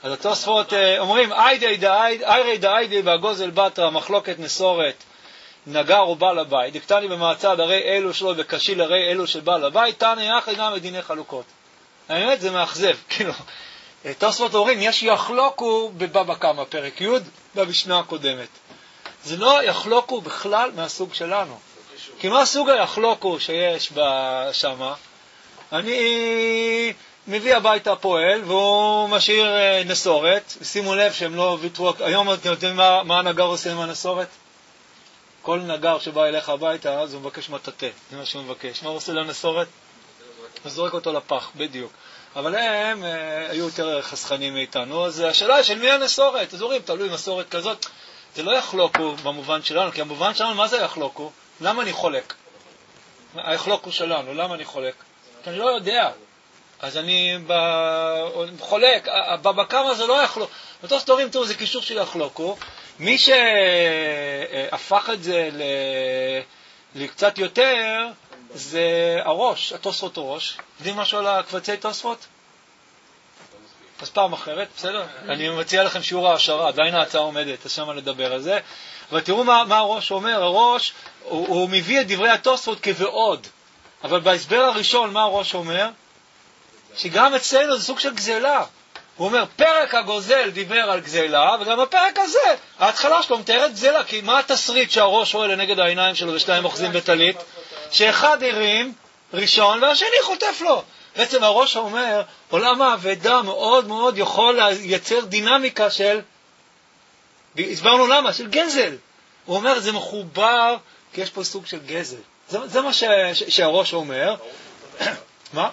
אז התוספות אומרים, איידי דאיידי, איירי דאיידי והגוזל בתרא, מחלוקת נסורת, נגר ובעל הבית, דקטני במעצד הרי אלו שלו וקשיל הרי אלו של בעל הבית, תנא יחד נם מדיני חלוקות. האמת זה מאכזב, כאילו, תוספות אומרים, יש יחלוקו בבבא קמא, פרק י' במשנה הקודמת. זה לא יחלוקו בכלל מהסוג שלנו. כי מה הסוג היחלוקו שיש בשמה? אני מביא הביתה פועל, והוא משאיר נסורת, שימו לב שהם לא ויתרו, היום אתם יודעים מה, מה הנגר עושה עם הנסורת? כל נגר שבא אליך הביתה, אז הוא מבקש מטאטא, זה מה שהוא מבקש. מה הוא עושה לנסורת? הוא זורק אותו לפח, בדיוק. אבל הם אה, היו יותר חסכנים מאיתנו, אז השאלה היא של מי הנסורת? אז אומרים, תלוי מסורת כזאת. זה לא יחלוקו במובן שלנו, כי במובן שלנו, מה זה יחלוקו? למה אני חולק? היחלוקו שלנו, למה אני חולק? כי אני לא יודע. אז אני ב... חולק, בבא קמא זה לא יחלוק. אותו סתורים, תראו, זה קישור של יחלוקו. מי שהפך את זה ל... לקצת יותר, זה הראש, התוספות הראש. יודעים משהו על הקבצי תוספות? אז פעם אחרת, בסדר? אני מציע לכם שיעור העשרה, עדיין ההצעה עומדת, אז שמה לדבר על זה. אבל תראו מה, מה הראש אומר. הראש, הוא, הוא מביא את דברי התוספות כבעוד. אבל בהסבר הראשון, מה הראש אומר? שגם אצלנו זה סוג של גזלה. הוא אומר, פרק הגוזל דיבר על גזלה, וגם הפרק הזה, ההתחלה שלו מתארת גזלה, כי מה התסריט שהראש רואה לנגד העיניים שלו ושתיים אוחזים בטלית? שאחד הרים ראשון והשני חוטף לו. בעצם הראש אומר, עולם העבודה מאוד מאוד יכול לייצר דינמיקה של, הסברנו למה, של גזל. הוא אומר, זה מחובר, כי יש פה סוג של גזל. זה, זה מה ש, ש, שהראש אומר. מה?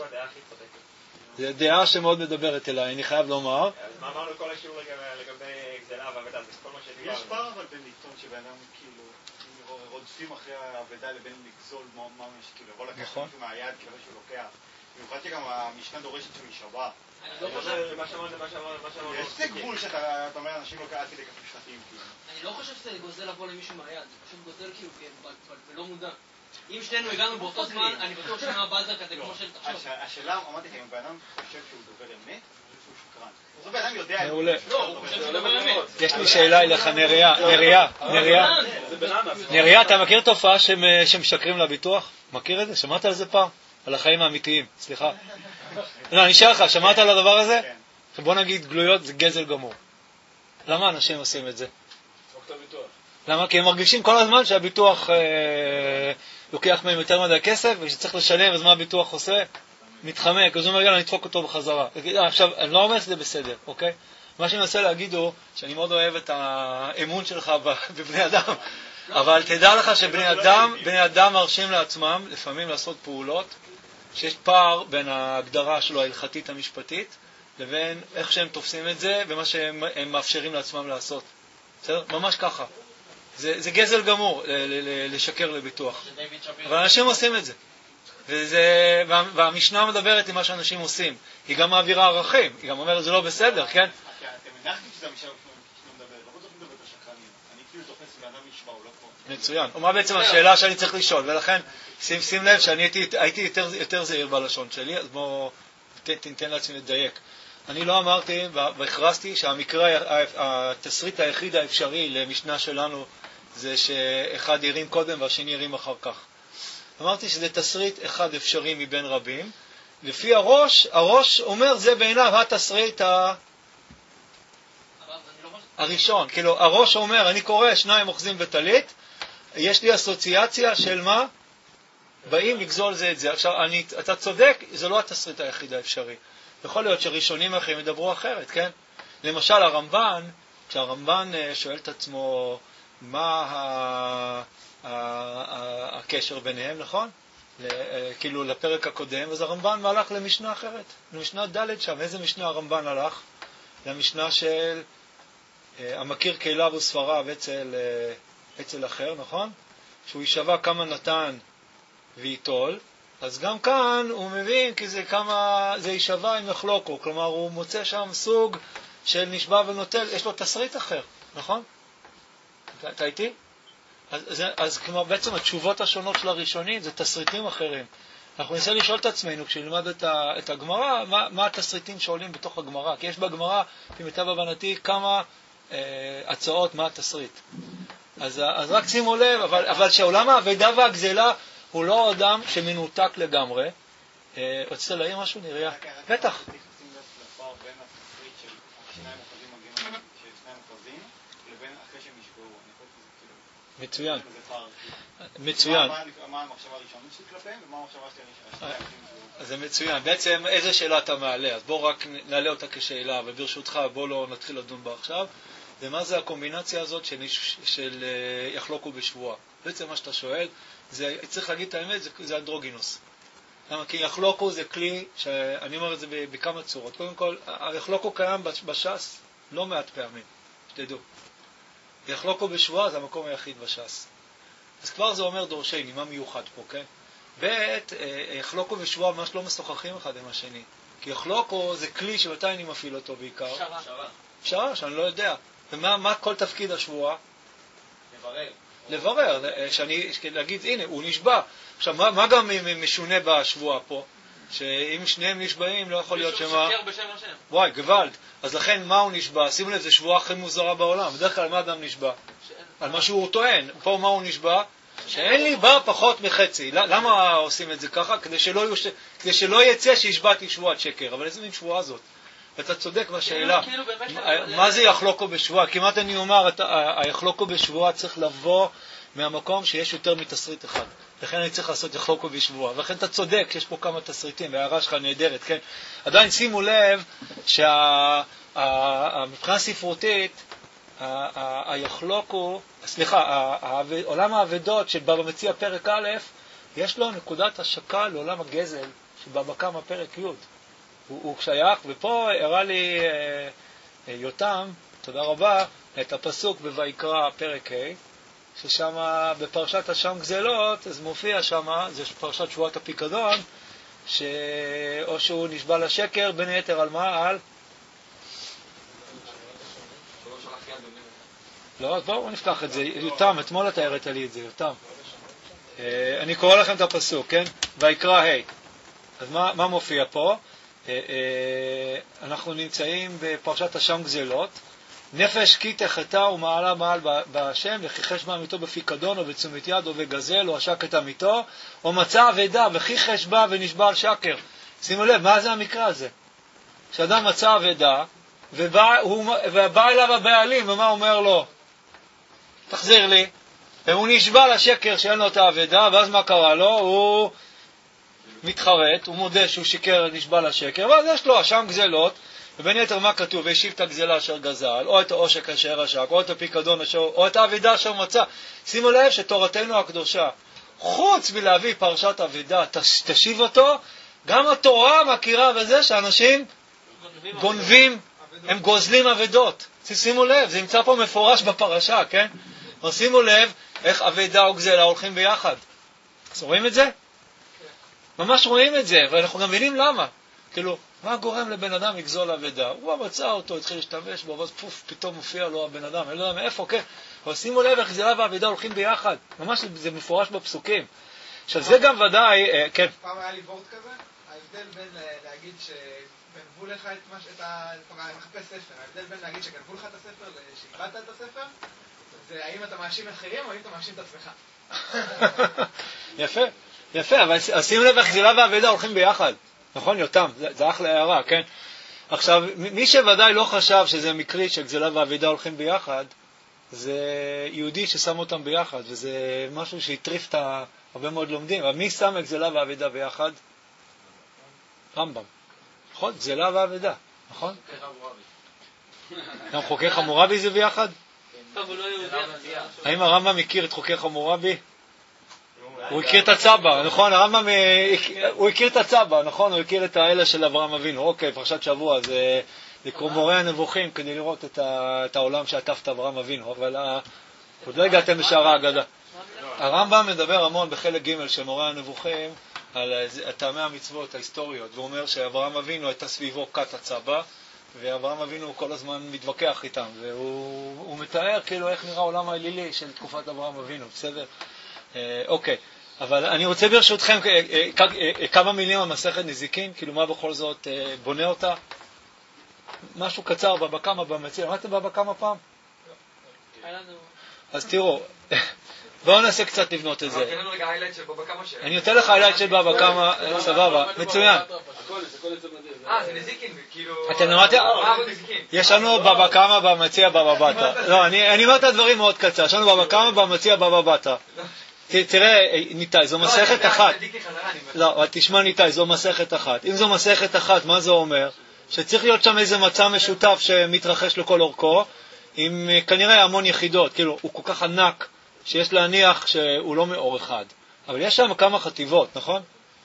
זו דעה שמאוד מדברת אליי, אני חייב לומר. אז מה אמרנו כל השיעור לגבי גזלה ועבדה? זה כל מה שדיברנו. יש פער אבל בין לטעון שבאדם כאילו רודפים אחרי העבדה לבין לגזול ממש, כאילו לבוא לקחת משהו מהיד כאילו שהוא לוקח. במיוחד שגם המשנה דורשת שהוא יישבע. יש זה גבול שאתה אומר אנשים לא קראת כדי כפי שחטאים כאילו. אני לא חושב שזה גוזל לבוא למישהו מהיד, זה פשוט גוזל כאילו ולא מודע. אם שנינו הגענו באותו זמן, אני בטוח שמה הבאזר כזה כמו של תחשוב. השאלה, אמרתי, אם באדם חושב שהוא דובר אמת, הוא שקרן. זאת באדם יודע... מעולה. לא, הוא חושב שהוא דובר אמת. יש לי שאלה אליך, נריה, נריה, נריה. נריה, אתה מכיר תופעה שמשקרים לביטוח? מכיר את זה? שמעת על זה פעם? על החיים האמיתיים, סליחה. לא, אני אשאל לך, שמעת על הדבר הזה? שבוא נגיד גלויות זה גזל גמור. למה אנשים עושים את זה? למה? כי הם מרגישים כל הזמן שהביטוח אה, לוקח מהם יותר מדי כסף, ושצריך לשלם, אז מה הביטוח עושה? מתחמק, אז הוא אומר, יאללה, נדפוק אותו בחזרה. עכשיו, אני לא אומר שזה בסדר, אוקיי? מה שאני מנסה להגיד הוא, שאני מאוד אוהב את האמון שלך בבני אדם, אבל תדע לך שבני אדם, בני אדם מרשים לעצמם, לפעמים לעשות פעולות, שיש פער בין ההגדרה שלו ההלכתית המשפטית, לבין איך שהם תופסים את זה, ומה שהם מאפשרים לעצמם לעשות. בסדר? ממש ככה. זה, זה גזל גמור ל, ל, ל, לשקר לביטוח. אבל אנשים עושים את זה. וזה, וה, והמשנה מדברת עם מה שאנשים עושים. היא גם מעבירה ערכים. היא גם אומרת, זה לא בסדר, כן? אתם הנחתי שזה המשנה מדברת. לא רוצים לדבר את השקרנים. אני כאילו תופס באדם נשמע, הוא לא פה. מצוין. ומה בעצם השאלה שאני צריך לשאול? ולכן, שים, שים לב שאני הייתי, הייתי יותר, יותר זהיר בלשון שלי, אז בואו תתן לעצמי לדייק. אני לא אמרתי והכרזתי שהמקרה, התסריט היחיד האפשרי למשנה שלנו זה שאחד ירים קודם והשני ירים אחר כך. אמרתי שזה תסריט אחד אפשרי מבין רבים. לפי הראש, הראש אומר זה בעיניו התסריט ה... הראשון. כאילו הראש אומר, אני קורא שניים אוחזים בטלית, יש לי אסוציאציה של מה? באים לגזול זה את זה. עכשיו, אני, אתה צודק, זה לא התסריט היחיד האפשרי. יכול להיות שראשונים אחרים ידברו אחרת, כן? למשל הרמב"ן, כשהרמב"ן שואל את עצמו מה הקשר ביניהם, נכון? כאילו לפרק הקודם, אז הרמב"ן הלך למשנה אחרת, למשנה ד' שם. איזה משנה הרמב"ן הלך? למשנה של המכיר כליו וספריו אצל, אצל אחר, נכון? שהוא יישבע כמה נתן ויטול. אז גם כאן הוא מבין כי זה כמה, זה יישבע עם מחלוקו, כלומר הוא מוצא שם סוג של נשבע ונוטל, יש לו תסריט אחר, נכון? אתה, אתה איתי? אז, אז, אז כלומר בעצם התשובות השונות של הראשונים זה תסריטים אחרים. אנחנו ננסה לשאול את עצמנו, כשנלמד את, ה, את הגמרא, מה, מה התסריטים שעולים בתוך הגמרא, כי יש בגמרא, במיטב הבנתי, כמה אה, הצעות, מה התסריט. אז, אז רק שימו לב, אבל, אבל שעולם האבדה והגזלה הוא לא אדם שמנותק לגמרי. אה, רצית להעיר משהו, נראה? בטח. מצוין. מצוין. מה המחשבה הראשונית שלי כלפיהם ומה המחשבה שלי? זה מצוין. בעצם איזה שאלה אתה מעלה? אז בואו רק נעלה אותה כשאלה, וברשותך בואו לא נתחיל לדון בה עכשיו. זה מה זה הקומבינציה הזאת של, של יחלוקו בשבועה. בעצם מה שאתה שואל, זה, צריך להגיד את האמת, זה, זה אנדרוגינוס. למה? כי יחלוקו זה כלי, שאני אומר את זה בכמה צורות. קודם כל, היחלוקו קיים בש"ס לא מעט פעמים, שתדעו. יחלוקו בשבועה זה המקום היחיד בש"ס. אז כבר זה אומר דורשני, מה מיוחד פה, כן? ב' יחלוקו ושבועה ממש לא משוחחים אחד עם השני. כי יחלוקו זה כלי שמתי אני מפעיל אותו בעיקר? שרה. שרה, שאני לא יודע. ומה מה כל תפקיד השבועה? לברר. לברר, שאני, להגיד, הנה, הוא נשבע. עכשיו, מה, מה גם משונה בשבועה פה? שאם שניהם נשבעים, לא יכול להיות שמה... שקר בשם השם. וואי, גוואלד. אז לכן, מה הוא נשבע? שימו לב, זה שבועה הכי מוזרה בעולם. בדרך כלל, מה אדם נשבע? על מה שהוא טוען. פה מה הוא נשבע? שאין לי בה פחות מחצי. למה עושים את זה ככה? כדי שלא, יוש... כדי שלא יצא שהשבעתי שבועת שקר. אבל איזה מין שבועה זאת? אתה צודק בשאלה. כאילו, כאילו מה זה יחלוקו בשבועה? כמעט אני אומר, היחלוקו בשבועה צריך לבוא מהמקום שיש יותר מתסריט אחד. לכן אני צריך לעשות יחלוקו בשבועה. ולכן אתה צודק שיש פה כמה תסריטים, וההערה שלך נהדרת, כן? עדיין שימו לב שהמבחינה ספרותית, היחלוקו, סליחה, עולם האבדות שבא במציע פרק א', יש לו נקודת השקה לעולם הגזל שבא בכמה פרק י'. הוא, הוא שייך, ופה הראה לי אה, יותם, תודה רבה, את הפסוק בויקרא פרק ה', ששם בפרשת השם גזלות, אז מופיע שם, זה פרשת שבועת הפיקדון, שאו שהוא נשבע לשקר, בין היתר על מה? על? לא, אז בואו נפתח את זה. יותם, אתמול אתה הראת לי את זה, יותם. אה, אני קורא לכם את הפסוק, כן? ויקרא ה'. אז מה, מה מופיע פה? אנחנו נמצאים בפרשת השם גזלות. נפש כי תחתה ומעלה מעל בהשם וכיחש מעמיתו בפיקדון או בתשומת יד או בגזל או עשק את עמיתו או מצא אבדה וכיחש בה ונשבע על שקר. שימו לב, מה זה המקרה הזה? שאדם מצא אבדה ובא, הוא, ובא אליו הבעלים ומה אומר לו? תחזיר לי. והוא נשבע לשקר שאין לו את האבדה, ואז מה קרה לו? הוא מתחרט, הוא מודה שהוא שיקר, נשבע לשקר, ואז יש לו השם גזלות, ובין יתר מה כתוב? והשיב את הגזלה אשר גזל, או את העושק אשר עשק, או את הפיקדון אשר, או את האבדה אשר מצא. שימו לב שתורתנו הקדושה, חוץ מלהביא פרשת אבדה, תשיב אותו, גם התורה מכירה בזה שאנשים גונבים, הם גוזלים אבדות. שימו לב, זה נמצא פה מפורש בפרשה, כן? אבל שימו לב איך אבדה או גזלה הולכים ביחד. אז רואים את זה? ממש רואים את זה, ואנחנו גם מבינים למה. כאילו, מה גורם לבן אדם לגזול אבדה? הוא מצא אותו, התחיל להשתמש בו, ואז פוף, פתאום מופיע לו הבן אדם, אני לא יודע מאיפה, כן? אבל שימו לב איך גזלה ואבדה הולכים ביחד. ממש זה מפורש בפסוקים. עכשיו זה גם ודאי, כן. פעם היה לי וורט כזה, ההבדל בין להגיד שגנבו לך את ה... מחפש ספר, ההבדל בין להגיד שגנבו לך את הספר ושאיבדת את הספר, זה האם אתה מאשים אחרים או האם אתה מאשים את עצמך. יפה, יפה, אבל שימו לב איך גזלה ואבדה הולכים ביחד. נכון, יותם, זה, זה אחלה הערה, כן? עכשיו, מי שוודאי לא חשב שזה מקרי שגזלה ואבדה הולכים ביחד, זה יהודי ששם אותם ביחד, וזה משהו שהטריף את הרבה מאוד לומדים. אבל מי שם את גזלה ואבדה ביחד? רמב"ם. נכון? גזלה ואבדה, נכון? גם חוקי חמורבי זה ביחד? טוב, הוא לא יהודי. האם הרמב"ם הכיר את חוקי חמורבי? הוא הכיר את הצבא, נכון? הרמב"ם, הוא הכיר את הצבא, נכון? הוא הכיר את האלה של אברהם אבינו. אוקיי, פרשת שבוע, זה לקרוא מורה הנבוכים כדי לראות את העולם שעטף את אברהם אבינו. אבל עוד לא הגעתם בשער ההגדה. הרמב"ם מדבר המון בחלק ג' של מורה הנבוכים על טעמי המצוות ההיסטוריות, והוא אומר שאברהם אבינו הייתה סביבו כת הצבא, ואברהם אבינו כל הזמן מתווכח איתם, והוא מתאר כאילו איך נראה העולם האלילי של תקופת אברהם אבינו, בסדר? אוקיי, אבל אני רוצה ברשותכם כמה מילים על מסכת נזיקין, כאילו מה בכל זאת בונה אותה. משהו קצר, בבא קמא במציע. למדתם בבא קמא פעם? אז תראו, בואו ננסה קצת לבנות את זה. תן לנו רגע היילייט של בבא קמא ש... אני נותן לך היילייט של בבא קמא, סבבה, מצוין. אה, זה נזיקין, כאילו... אתם למדתם? מה הוא נזיקין? יש לנו בבא קמא במציע בבא בתרא. לא, אני אומר את הדברים מאוד קצר. יש לנו בבא קמא במציע בבא בתרא. תראה, ניתאי, זו מסכת אחת. לא, תשמע ניתאי, זו מסכת אחת. אם זו מסכת אחת, מה זה אומר? שצריך להיות שם איזה מצע משותף שמתרחש לכל אורכו, עם כנראה המון יחידות. כאילו, הוא כל כך ענק שיש להניח שהוא לא מאור אחד. אבל יש שם כמה חטיבות, נכון?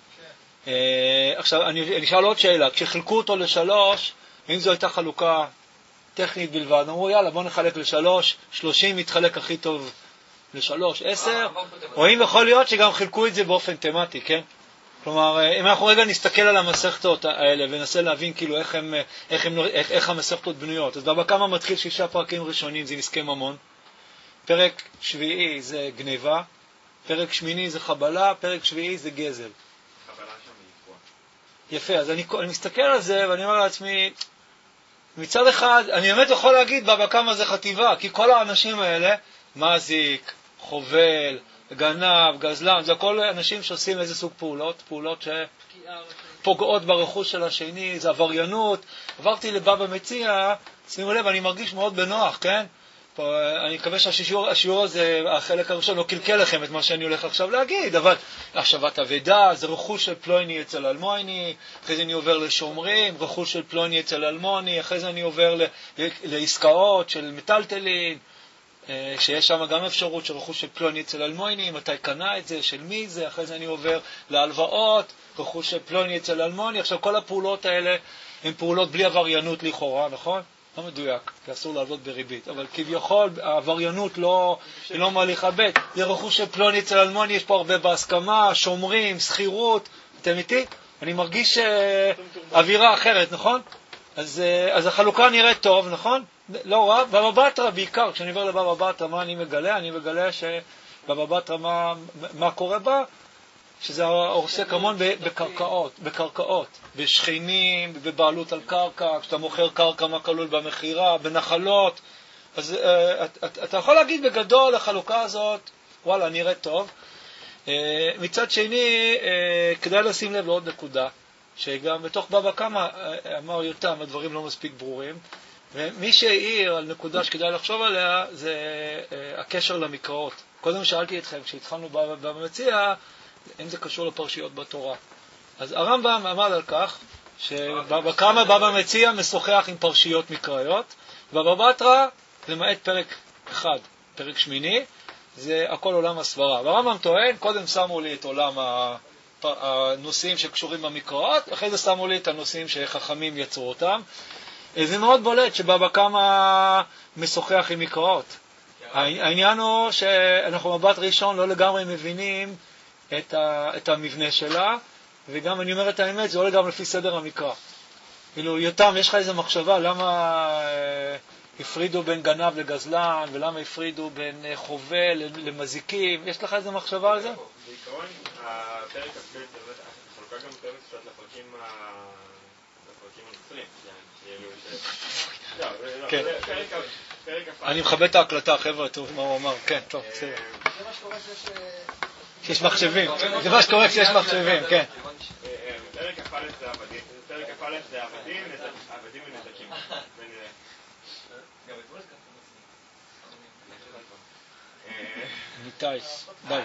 עכשיו, אני אשאל עוד שאלה. כשחילקו אותו לשלוש, אם זו הייתה חלוקה טכנית בלבד, אמרו, יאללה, בוא נחלק לשלוש, שלושים מתחלק הכי טוב לשלוש, עשר, או אם יכול להיות שגם חילקו את זה באופן תמטי, כן? כלומר, אם אנחנו רגע נסתכל על המסכתות האלה וננסה להבין כאילו איך, הם, איך, הם, איך, איך המסכתות בנויות. אז בבא קמא מתחיל שישה פרקים ראשונים, זה נזקי ממון. פרק שביעי זה גניבה, פרק שמיני זה חבלה, פרק שביעי זה גזל. חבלה שם היא לקבוע. יפה, אז אני, אני מסתכל על זה ואני אומר לעצמי, מצד אחד, אני באמת יכול להגיד בבא קמא זה חטיבה, כי כל האנשים האלה, מזיק, חובל, גנב, גזלן, זה הכל אנשים שעושים איזה סוג פעולות, פעולות שפוגעות ברכוש של השני, זה עבריינות. עברתי לבבא מציע, שימו לב, אני מרגיש מאוד בנוח, כן? פה, אני מקווה שהשיעור השיעור הזה, החלק הראשון, לא קלקל לכם את מה שאני הולך עכשיו להגיד, אבל השבת אבדה, זה רכוש של פלויני אצל אלמוני, אחרי זה אני עובר לשומרים, רכוש של פלויני אצל אלמוני, אחרי זה אני עובר ל- ל- לעסקאות של מטלטלין, שיש שם גם אפשרות של רכוש של פלוני אצל אלמוני, מתי קנה את זה, של מי זה, אחרי זה אני עובר להלוואות, רכוש של פלוני אצל אלמוני. עכשיו כל הפעולות האלה הן פעולות בלי עבריינות לכאורה, נכון? לא מדויק, כי אסור להלוות בריבית, אבל כביכול העבריינות לא, היא לא מליכה בית. זה רכוש של פלוני אצל אלמוני, יש פה הרבה בהסכמה, שומרים, סחירות, אתם איתי? אני מרגיש אה, אווירה אחרת, נכון? אז, אה, אז החלוקה נראית טוב, נכון? לא רע, בבא בתרא בעיקר, כשאני עובר לבבא בתרא, מה אני מגלה? אני מגלה שבבא בתרא מה, מה קורה בה? שזה עוסק המון בקרקעות, בקרקעות, בשכנים, בבעלות על קרקע, כשאתה מוכר קרקע מה כלול במחירה, בנחלות. אז uh, אתה, אתה יכול להגיד בגדול, החלוקה הזאת, וואלה, נראית טוב. Uh, מצד שני, uh, כדאי לשים לב לעוד נקודה, שגם בתוך בבא קמא אמר יותם, הדברים לא מספיק ברורים, ומי שהעיר על נקודה שכדאי לחשוב עליה, זה uh, הקשר למקראות. קודם שאלתי אתכם, כשהתחלנו בבא מציע, אם זה קשור לפרשיות בתורה. אז הרמב"ם עמד על כך, שבבא קמא בבא מציע משוחח עם פרשיות מקראיות, ובבא בתרא, למעט פרק אחד, פרק שמיני, זה הכל עולם הסברה. והרמב"ם טוען, קודם שמו לי את עולם הנושאים שקשורים במקראות, אחרי זה שמו לי את הנושאים שחכמים יצרו אותם. זה מאוד בולט שבבא קמא משוחח עם מקראות. העניין הוא שאנחנו מבט ראשון לא לגמרי מבינים את, ה, את המבנה שלה, וגם אני אומר את האמת, זה לא לגמרי לפי סדר המקרא. כאילו, יותם, יש לך איזו מחשבה למה אה, הפרידו בין גנב לגזלן, ולמה הפרידו בין אה, חובל למזיקים? יש לך איזו מחשבה על זה? בעיקרון, הפרק הסביר, החלוקה גם פרק קצת לפרקים הנוצרים. כן. אני מכבד את ההקלטה, חבר'ה, טוב מה הוא אמר. כן, טוב, בסדר. זה מה שקורה שיש... שיש מחשבים, זה מה שקורה כשיש מחשבים, כן. פרק כ"א זה עבדים, פרק כ"א זה עבדים, עבדים ונזקים. ניטייס, ביי.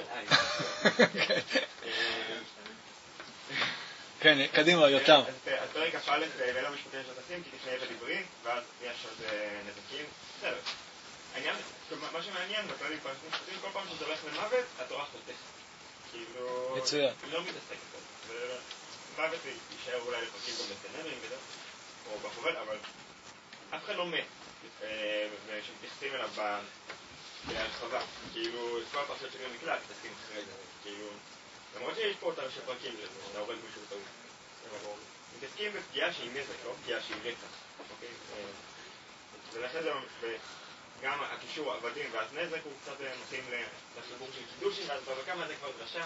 כן, קדימה, יותם. אז פרק כ"א זה בין המשפטים שתשים, כי לפני ודיברים, ואז יש עוד נזקים. בסדר. העניין, מה שמעניין, בכללים פרשנים משפטים, כל פעם שזה הולך למוות, התורה חותכת. כאילו... מצוין. היא לא מתעסקת בזה. מוות יישאר אולי לפרקים גם בסנהדרין וזה, או בחובל, אבל אף אחד לא מת, ושמתייחסים אליו בהרחבה. כאילו, כל הפרשיות שגם מקלט, מתעסקים אחרי זה. כאילו, למרות שיש פה אותם שפרקים לזה, אתה הורג מישהו טעות. מתעסקים בפגיעה שהיא נזק, לא פגיעה שהיא רצח. אוקיי? ולכן זה... גם הקישור עבדים ואז נזק הוא קצת מתאים לחיבור של קידושים, ואז בבא קמא זה כבר דרשה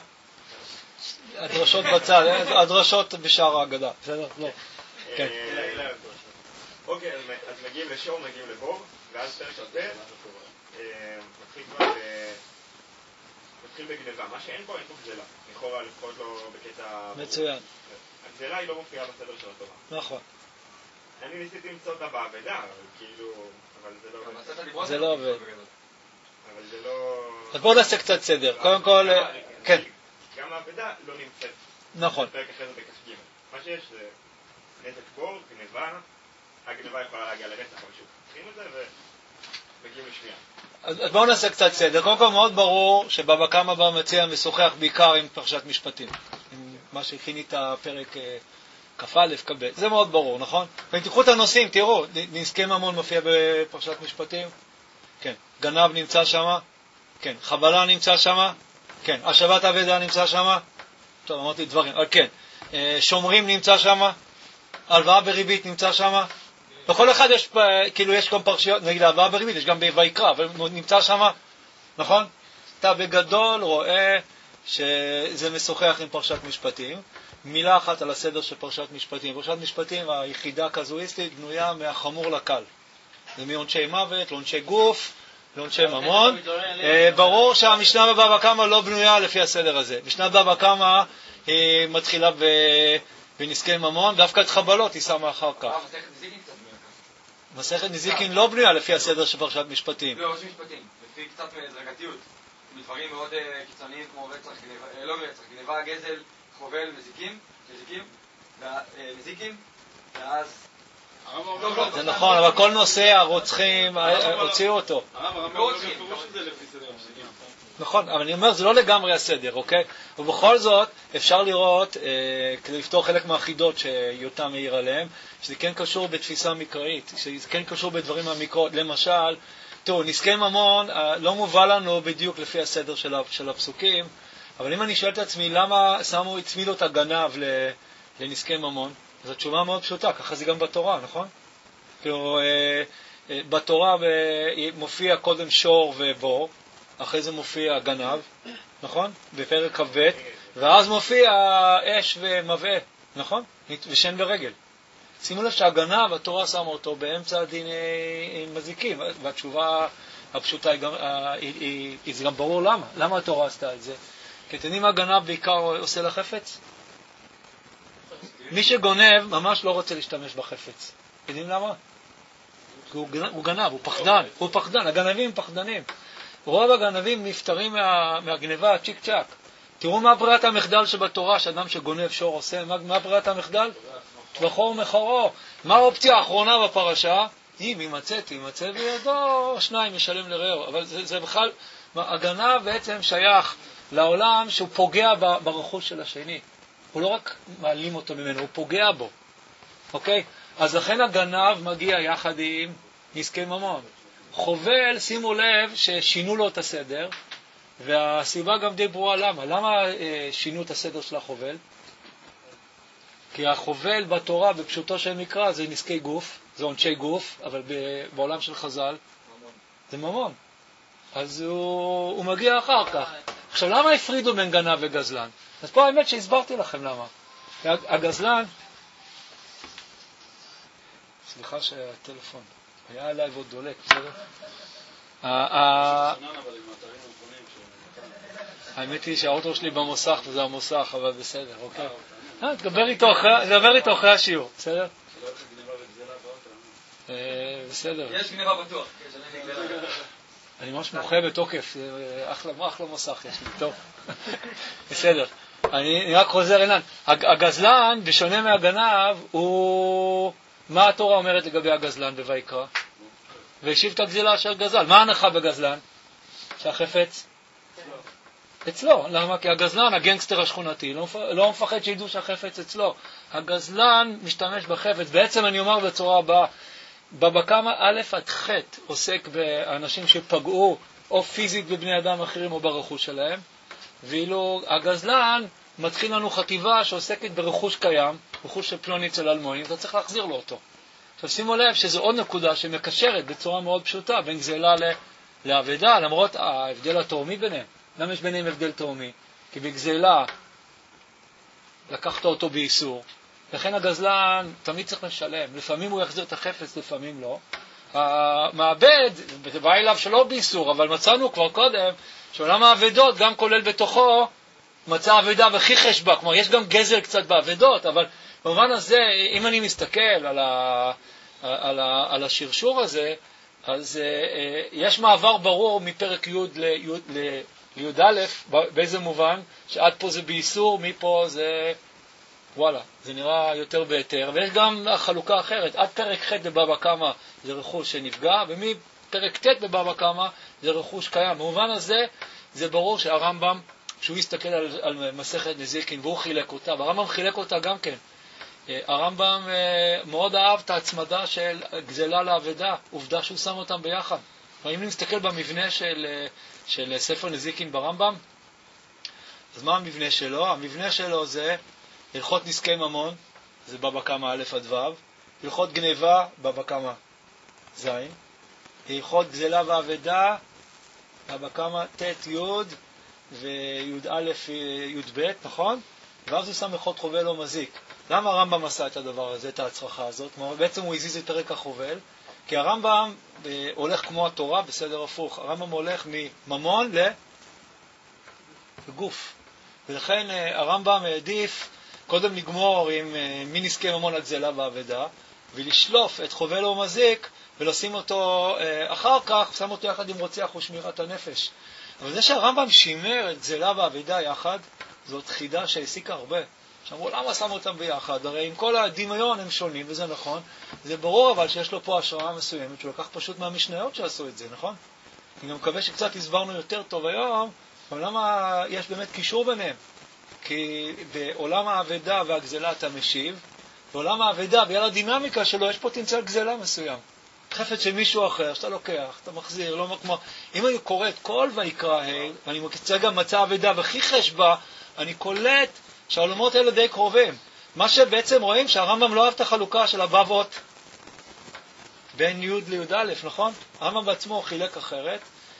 הדרשות בצד, הדרשות בשער ההגדה, בסדר? לא. כן. אוקיי, אז מגיעים לשור, מגיעים לבור, ואז פרק הרבה, מתחיל כבר, מתחיל בגניבה. מה שאין פה, אין פה גזלה. לכאורה, לפחות לא בקטע... מצוין. הגזלה היא לא מופיעה בסדר של התורה. נכון. אני ניסיתי למצוא אותה בעבדה, אבל כאילו... אבל זה לא... זה לא עובד. אבל זה לא... אז בואו נעשה קצת סדר. קודם כל... כן. גם העבדה לא נמצאת. נכון. פרק אחרי זה בכף ג'. מה שיש זה נזק בור, גניבה. הגניבה יכולה להגיע לרצח, אבל שוב, צריכים את זה ומגיעים לשמיעה. אז בואו נעשה קצת סדר. קודם כל מאוד ברור שבבא קמא בר מציעא משוחח בעיקר עם פרשת משפטים. עם מה שהכין את הפרק כ"א, כ"ב. זה מאוד ברור, נכון? ואם תיקחו את הנושאים, תראו, נזקי ממון מופיע בפרשת משפטים? כן. גנב נמצא שמה? כן. חבלה נמצא שמה? כן. השבת אבדה נמצא שמה? טוב, אמרתי דברים, אבל כן. שומרים נמצא שמה? הלוואה בריבית נמצא שמה? בכל אחד יש, כאילו יש גם פרשיות, נגיד הלוואה בריבית, יש גם בויקרא, אבל נמצא שמה? נכון? אתה בגדול רואה שזה משוחח עם פרשת משפטים. מילה אחת על הסדר של פרשת משפטים. פרשת משפטים, היחידה הקזואיסטית, בנויה מהחמור לקל. זה מעונשי מוות, לעונשי גוף, לעונשי ממון. ברור שהמשנה בבבא קמא לא בנויה לפי הסדר הזה. משנה בבבא קמא היא מתחילה בנזקי ממון, דווקא את חבלות היא שמה אחר כך. מסכת נזיקין לא בנויה לפי הסדר של פרשת משפטים. לא, פרשת משפטים, לפי קצת הדרגתיות. מדברים מאוד קיצוניים כמו רצח, לא רצח, גניבה, גזל, חובל, מזיקים, מזיקים, מזיקים, ואז... זה נכון, אבל כל נושא הרוצחים, הוציאו אותו. נכון, אבל אני אומר, זה לא לגמרי הסדר, אוקיי? ובכל זאת, אפשר לראות, כדי לפתור חלק מהחידות שיותם העיר עליהם, שזה כן קשור בתפיסה מקראית, שזה כן קשור בדברים מהמקראות. למשל, תראו, נזקי ממון לא מובא לנו בדיוק לפי הסדר של הפסוקים, אבל אם אני שואל את עצמי, למה שמו, הצמילו את הגנב לנזקי ממון? זו תשובה מאוד פשוטה, ככה זה גם בתורה, נכון? כאילו, בתורה מופיע קודם שור ובור, אחרי זה מופיע גנב, נכון? בפרק כ"ב, ואז מופיע אש ומבעה, נכון? ושן ורגל. שימו לב שהגנב, התורה שמה אותו באמצע דיני מזיקים, והתשובה הפשוטה היא גם, היא, היא, היא, זה גם ברור למה. למה התורה עשתה את זה? כי אתם יודעים מה גנב בעיקר עושה לחפץ? מי שגונב ממש לא רוצה להשתמש בחפץ. יודעים למה? הוא, הוא גנב, הוא פחדן, הוא פחדן, הגנבים פחדנים. רוב הגנבים נפטרים מה, מהגניבה, צ'יק צ'ק. תראו מה ברירת המחדל שבתורה, שאדם שגונב שור עושה, מה, מה ברירת המחדל? טבחו ומחרו. מה האופציה האחרונה בפרשה? אם ימצאת, ימצא בידו, שניים ישלם לרעהו. אבל זה, זה בכלל, הגנב בעצם שייך לעולם שהוא פוגע ברכוש של השני. הוא לא רק מעלים אותו ממנו, הוא פוגע בו. אוקיי? אז לכן הגנב מגיע יחד עם נזקי ממון. חובל, שימו לב ששינו לו את הסדר, והסיבה גם די ברורה למה. למה אה, שינו את הסדר של החובל? כי החובל בתורה, בפשוטו של מקרא, זה נזקי גוף, זה עונשי גוף, אבל בעולם של חז"ל, זה ממון. אז הוא, הוא מגיע אחר כך. עכשיו, למה הפרידו בין גנב וגזלן? אז פה האמת שהסברתי לכם למה. הגזלן, סליחה שהטלפון, היה עליי ועוד דולק, בסדר? האמת היא שהאוטו שלי במוסך, וזה המוסך, אבל בסדר, אוקיי? תדבר איתו אחרי השיעור, בסדר? בסדר. יש גניבה בטוח. אני ממש מוחה בתוקף, אחלה מוסך יש לי, טוב. בסדר. אני רק חוזר אליו. הגזלן, בשונה מהגנב, הוא... מה התורה אומרת לגבי הגזלן בויקרא? והשיב את הגזלה אשר גזל. מה ההנחה בגזלן? שהחפץ? אצלו. למה? כי הגזלן, הגנגסטר השכונתי, לא, לא מפחד שידעו שהחפץ אצלו. הגזלן משתמש בחפץ. בעצם אני אומר בצורה הבאה, בבא קמא א' עד ח' עוסק באנשים שפגעו או פיזית בבני אדם אחרים או ברכוש שלהם, ואילו הגזלן מתחיל לנו חטיבה שעוסקת ברכוש קיים, רכוש של פלוני אצל אלמוני, אתה צריך להחזיר לו אותו. עכשיו שימו לב שזו עוד נקודה שמקשרת בצורה מאוד פשוטה בין גזלה לעבדה, למרות ההבדל התאומי ביניהם. למה יש ביניהם הבדל תאומי? כי בגזלה לקחת אותו באיסור. לכן הגזלן תמיד צריך לשלם. לפעמים הוא יחזיר את החפץ, לפעמים לא. המעבד, בא אליו שלא באיסור, אבל מצאנו כבר קודם, שעולם העבדות גם כולל בתוכו מצא עבדה וחיחש בה. כלומר, יש גם גזל קצת בעבדות, אבל במובן הזה, אם אני מסתכל על, ה, על, ה, על השרשור הזה, אז uh, יש מעבר ברור מפרק י' לי' א', באיזה מובן, שעד פה זה באיסור, מפה זה, וואלה, זה נראה יותר ביתר, ויש גם חלוקה אחרת, עד פרק ח' בבבא קמא זה רכוש שנפגע, ומפרק ט' בבבא קמא זה רכוש קיים. במובן הזה, זה ברור שהרמב"ם, כשהוא הסתכל על, על מסכת נזיקין, והוא חילק אותה, והרמב"ם חילק אותה גם כן, הרמב"ם מאוד אהב את ההצמדה של גזלה לעבדה, עובדה שהוא שם אותם ביחד. אם נסתכל במבנה של, של ספר נזיקין ברמב"ם, אז מה המבנה שלו? המבנה שלו זה הלכות נזקי ממון, זה בבא קמא א' עד ו', הלכות גניבה, בבא קמא ז', הלכות גזלה ועבדה, בבא קמא ט' י' וי' א' י' ב', נכון? ואז הוא שם הלכות חובל או מזיק. למה הרמב"ם עשה את הדבר הזה, את ההצרחה הזאת? בעצם הוא הזיז את פרק החובל, כי הרמב"ם הולך כמו התורה בסדר הפוך. הרמב"ם הולך מממון לגוף. ולכן הרמב"ם העדיף קודם לגמור עם מי נזקי ממון על גזלה ועבדה, ולשלוף את חובל או מזיק ולשים אותו אחר כך, שם אותו יחד עם רוצח ושמירת הנפש. אבל זה שהרמב"ם שימר את גזלה ועבדה יחד, זאת חידה שהעסיקה הרבה. שאמרו, למה שמו אותם ביחד? הרי עם כל הדמיון הם שונים, וזה נכון. זה ברור אבל שיש לו פה השראה מסוימת, שהוא לקח פשוט מהמשניות שעשו את זה, נכון? אני גם מקווה שקצת הסברנו יותר טוב היום, אבל למה יש באמת קישור ביניהם? כי בעולם העבדה והגזלה אתה משיב, בעולם העבדה, בגלל הדינמיקה שלו, יש פוטנציאל גזלה מסוים. חפץ של מישהו אחר, שאתה לוקח, אתה מחזיר, לא כמו... אם אני קורא את כל ויקרא ה', ואני מקצה גם מצא עבדה וחיחש בה, אני קולט שהעולמות האלה די קרובים. מה שבעצם רואים שהרמב"ם לא אהב את החלוקה של הבבות בין י' לי' א', נכון? הרמב"ם בעצמו חילק אחרת.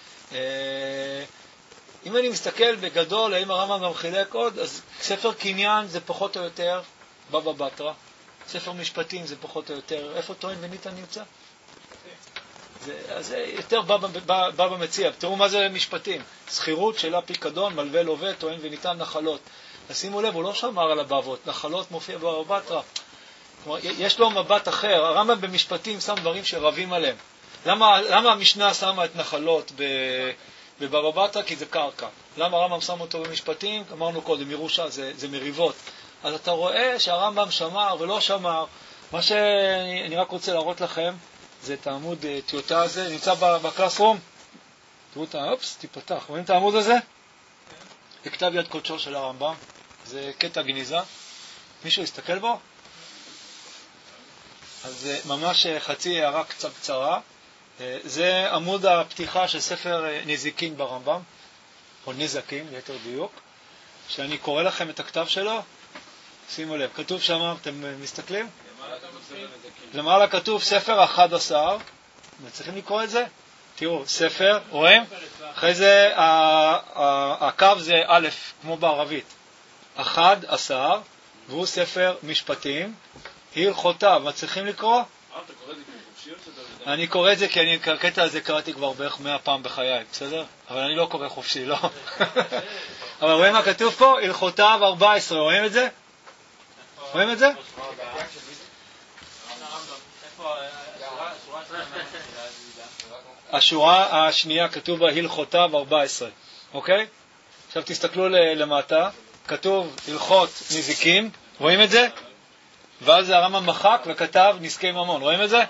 אם אני מסתכל בגדול, האם הרמב"ם גם חילק עוד, אז ספר קניין זה פחות או יותר בבא בתרא, ספר משפטים זה פחות או יותר, איפה טוען וניתן נמצא? זה, זה יותר בא, בא, בא במציע. תראו מה זה משפטים. סחירות, שאלה פיקדון, מלווה לווה, טוען וניתן נחלות. שימו לב, הוא לא שמר על הבבות. נחלות מופיע בבא בתרא. כלומר, יש לו מבט אחר. הרמב"ם במשפטים שם דברים שרבים עליהם. למה, למה המשנה שמה את נחלות בבבא בתרא? כי זה קרקע. למה הרמב"ם שם אותו במשפטים? אמרנו קודם, ירושה זה, זה מריבות. אז אתה רואה שהרמב"ם שמר ולא שמר. מה שאני רק רוצה להראות לכם, זה את העמוד טיוטה הזה, נמצא בקלאסרום. תראו את האופס, תיפתח. רואים את העמוד הזה? זה כתב יד קודשו של הרמב"ם. זה קטע גניזה. מישהו יסתכל בו? אז ממש חצי הערה קצת קצרה. זה עמוד הפתיחה של ספר נזיקין ברמב"ם, או נזקים, ליתר דיוק. שאני קורא לכם את הכתב שלו. שימו לב, כתוב שם, אתם מסתכלים? למעלה כתוב ספר אחד עשר, צריכים לקרוא את זה? תראו, ספר, רואים? אחרי זה הקו זה א', כמו בערבית, אחד עשר, והוא ספר משפטים, הלכותיו, מצליחים לקרוא? אני קורא את זה כי אני הקטע הזה קראתי כבר בערך מאה פעם בחיי, בסדר? אבל אני לא קורא חופשי, לא. אבל רואים מה כתוב פה? הלכותיו ארבע עשרה, רואים את זה? רואים את זה? השורה השנייה כתוב בה הלכותיו ארבע עשרה, אוקיי? עכשיו תסתכלו למטה, כתוב הלכות נזיקים, רואים את זה? ואז הרמב"ם מחק וכתב נזקי ממון, רואים את זה?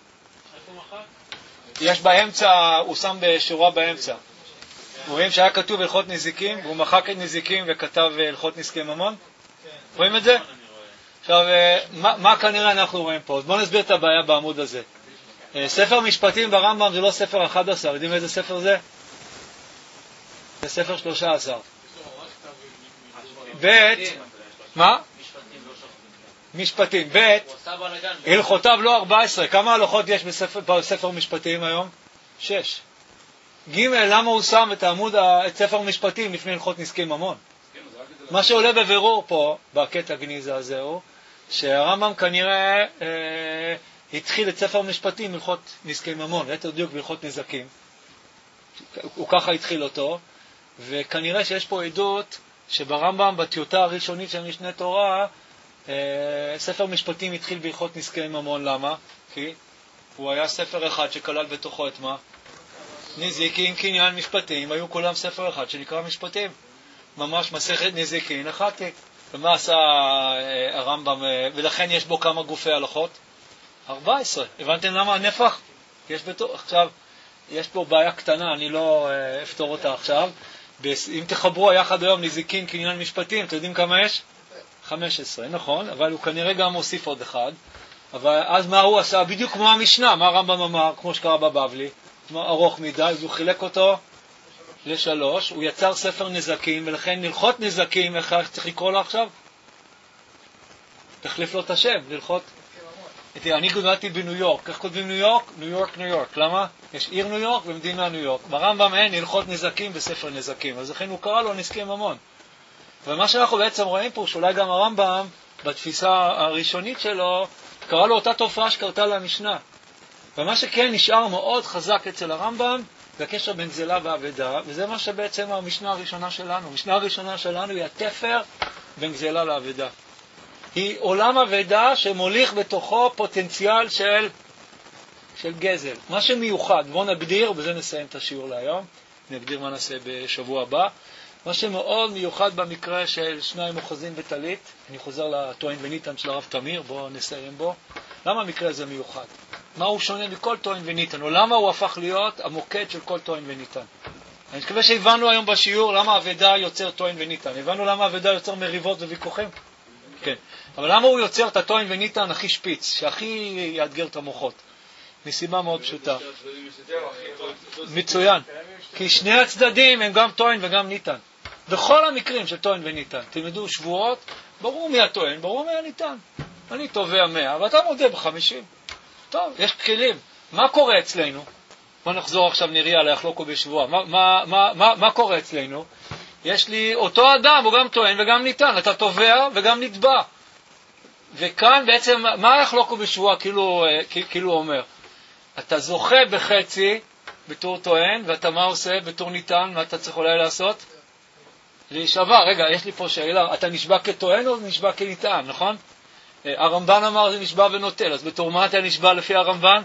יש באמצע, הוא שם בשורה באמצע. רואים שהיה כתוב הלכות נזיקים, והוא מחק את נזיקים וכתב הלכות נזקי ממון? רואים את זה? עכשיו, מה, מה כנראה אנחנו רואים פה? בואו נסביר את הבעיה בעמוד הזה. ספר משפטים ברמב"ם זה לא ספר אחד עשר, יודעים איזה ספר זה? זה ספר שלושה עשר. בית, מה? משפטים. בית, הלכותיו לא ארבע עשרה. כמה הלכות יש בספר, בספר משפטים היום? שש. ג' למה הוא שם את העמוד, את ספר משפטים לפני הלכות נזקי ממון? מה שעולה בבירור פה, בקטע גניזה הזה, הוא שהרמב"ם כנראה אה, התחיל את ספר משפטים מלכות נזקי ממון, יותר דיוק מלכות נזקים. הוא ככה התחיל אותו, וכנראה שיש פה עדות שברמב"ם, בטיוטה הראשונית של משנה תורה, אה, ספר משפטים התחיל בהלכות נזקי ממון. למה? כי הוא היה ספר אחד שכלל בתוכו את מה? נזיקין, קניין, משפטים, היו כולם ספר אחד שנקרא משפטים. ממש מסכת נזיקין, אחתי. ומה עשה אה, הרמב"ם? אה, ולכן יש בו כמה גופי הלכות? ארבע עשרה. הבנתם למה הנפח? יש בתוך, עכשיו, יש פה בעיה קטנה, אני לא אה, אפתור אותה עכשיו. אם תחברו היחד היום נזיקין, קניין, משפטים, אתם יודעים כמה יש? חמש עשרה, נכון, אבל הוא כנראה גם מוסיף עוד אחד. אבל אז מה הוא עשה? בדיוק כמו המשנה, מה הרמב"ם אמר, כמו שקרה בבבלי, ארוך מדי, אז הוא חילק אותו לשלוש, הוא יצר ספר נזקים, ולכן נלכות נזקים, איך צריך לקרוא לו עכשיו? תחליף לו את השם, נלכות. אני גודלתי בניו יורק, איך כותבים ניו יורק? ניו יורק, ניו יורק, למה? יש עיר ניו יורק ומדינה ניו יורק. ברמב"ם אין נלכות נזקים בספר נזקים, אז לכן הוא קרא לו נזקי ממון. ומה שאנחנו בעצם רואים פה, שאולי גם הרמב"ם, בתפיסה הראשונית שלו, קרא לו אותה תופעה שקרתה למשנה. ומה שכן נשאר מאוד חזק אצל הרמב"ם, זה הקשר בין גזלה ועבדה, וזה מה שבעצם המשנה הראשונה שלנו. המשנה הראשונה שלנו היא התפר בין גזלה לעבדה. היא עולם עבדה שמוליך בתוכו פוטנציאל של, של גזל. מה שמיוחד, בואו נגדיר, ובזה נסיים את השיעור להיום, נגדיר מה נעשה בשבוע הבא. מה שמאוד מיוחד במקרה של שניים אוחזים וטלית, אני חוזר לטוען וניתן של הרב תמיר, בואו נסיים בו. למה המקרה הזה מיוחד? מה הוא שונה מכל טוען וניתן, או למה הוא הפך להיות המוקד של כל טוען וניתן? אני מקווה שהבנו היום בשיעור למה עבדה יוצר טוען וניתן. הבנו למה עבדה יוצר מריבות וויכוחים? כן. אבל למה הוא יוצר את הטוען וניתן הכי שפיץ, שהכי יאתגר את המוחות? מסיבה מאוד פשוטה. מצוין. כי שני הצדדים הם גם טוען וגם ניתן. בכל המקרים של טוען וניתן. תלמדו שבועות, ברור מי הטוען, ברור מי הניתן. אני תובע מאה, אבל אתה מודה בחמישים. טוב, יש כלים. מה קורה אצלנו? בוא נחזור עכשיו נראה להחלוקו בשבוע. מה, מה, מה, מה, מה קורה אצלנו? יש לי אותו אדם, הוא גם טוען וגם ניתן. אתה תובע וגם נתבע. וכאן בעצם, מה יחלוקו בשבוע? כאילו, כאילו אומר. אתה זוכה בחצי בתור טוען, ואתה מה עושה בתור ניתן? מה אתה צריך אולי לעשות? להישבע. רגע, יש לי פה שאלה. אתה נשבע כטוען או נשבע כניתן, נכון? הרמב"ן אמר זה נשבע ונוטל, אז בתור מה אתה נשבע לפי הרמב"ן?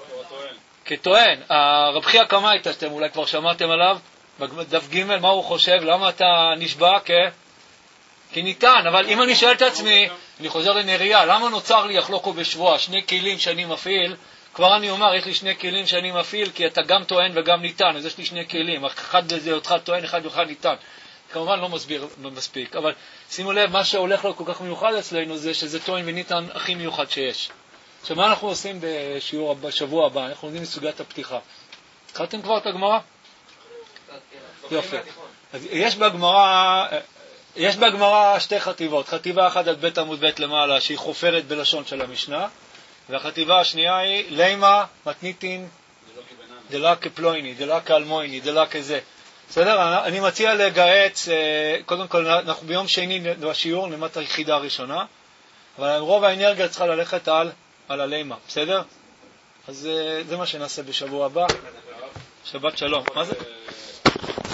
כטוען. הרב חייא קמאי, שאתם אולי כבר שמעתם עליו, בדף ג' מה הוא חושב? למה אתה נשבע כ... כניתן? אבל אם אני שואל את עצמי, אני חוזר לנריה, למה נוצר לי יחלוקו בשבוע? שני כלים שאני מפעיל, כבר אני אומר, יש לי שני כלים שאני מפעיל, כי אתה גם טוען וגם ניתן, אז יש לי שני כלים, אחד זה אותך טוען, אחד אותך ניתן. כמובן לא מסביר מספיק, אבל שימו לב, מה שהולך לו כל כך מיוחד אצלנו זה שזה טוען וניתן הכי מיוחד שיש. עכשיו, מה אנחנו עושים בשיעור, בשבוע הבא? אנחנו לומדים מסוגיית הפתיחה. התחלתם כבר את הגמרא? יופי. אז יש בגמרא, יש בגמרא שתי חטיבות. חטיבה אחת על בית עמוד בית למעלה, שהיא חופרת בלשון של המשנה, והחטיבה השנייה היא לימה מתניתין דלה כפלויני, דלה כאלמויני, דלה כזה. בסדר? אני מציע לגעץ, קודם כל אנחנו ביום שני בשיעור נלמד את היחידה הראשונה, אבל רוב האנרגיה צריכה ללכת על, על הלימה, בסדר? אז זה מה שנעשה בשבוע הבא. שבת שלום. מה זה?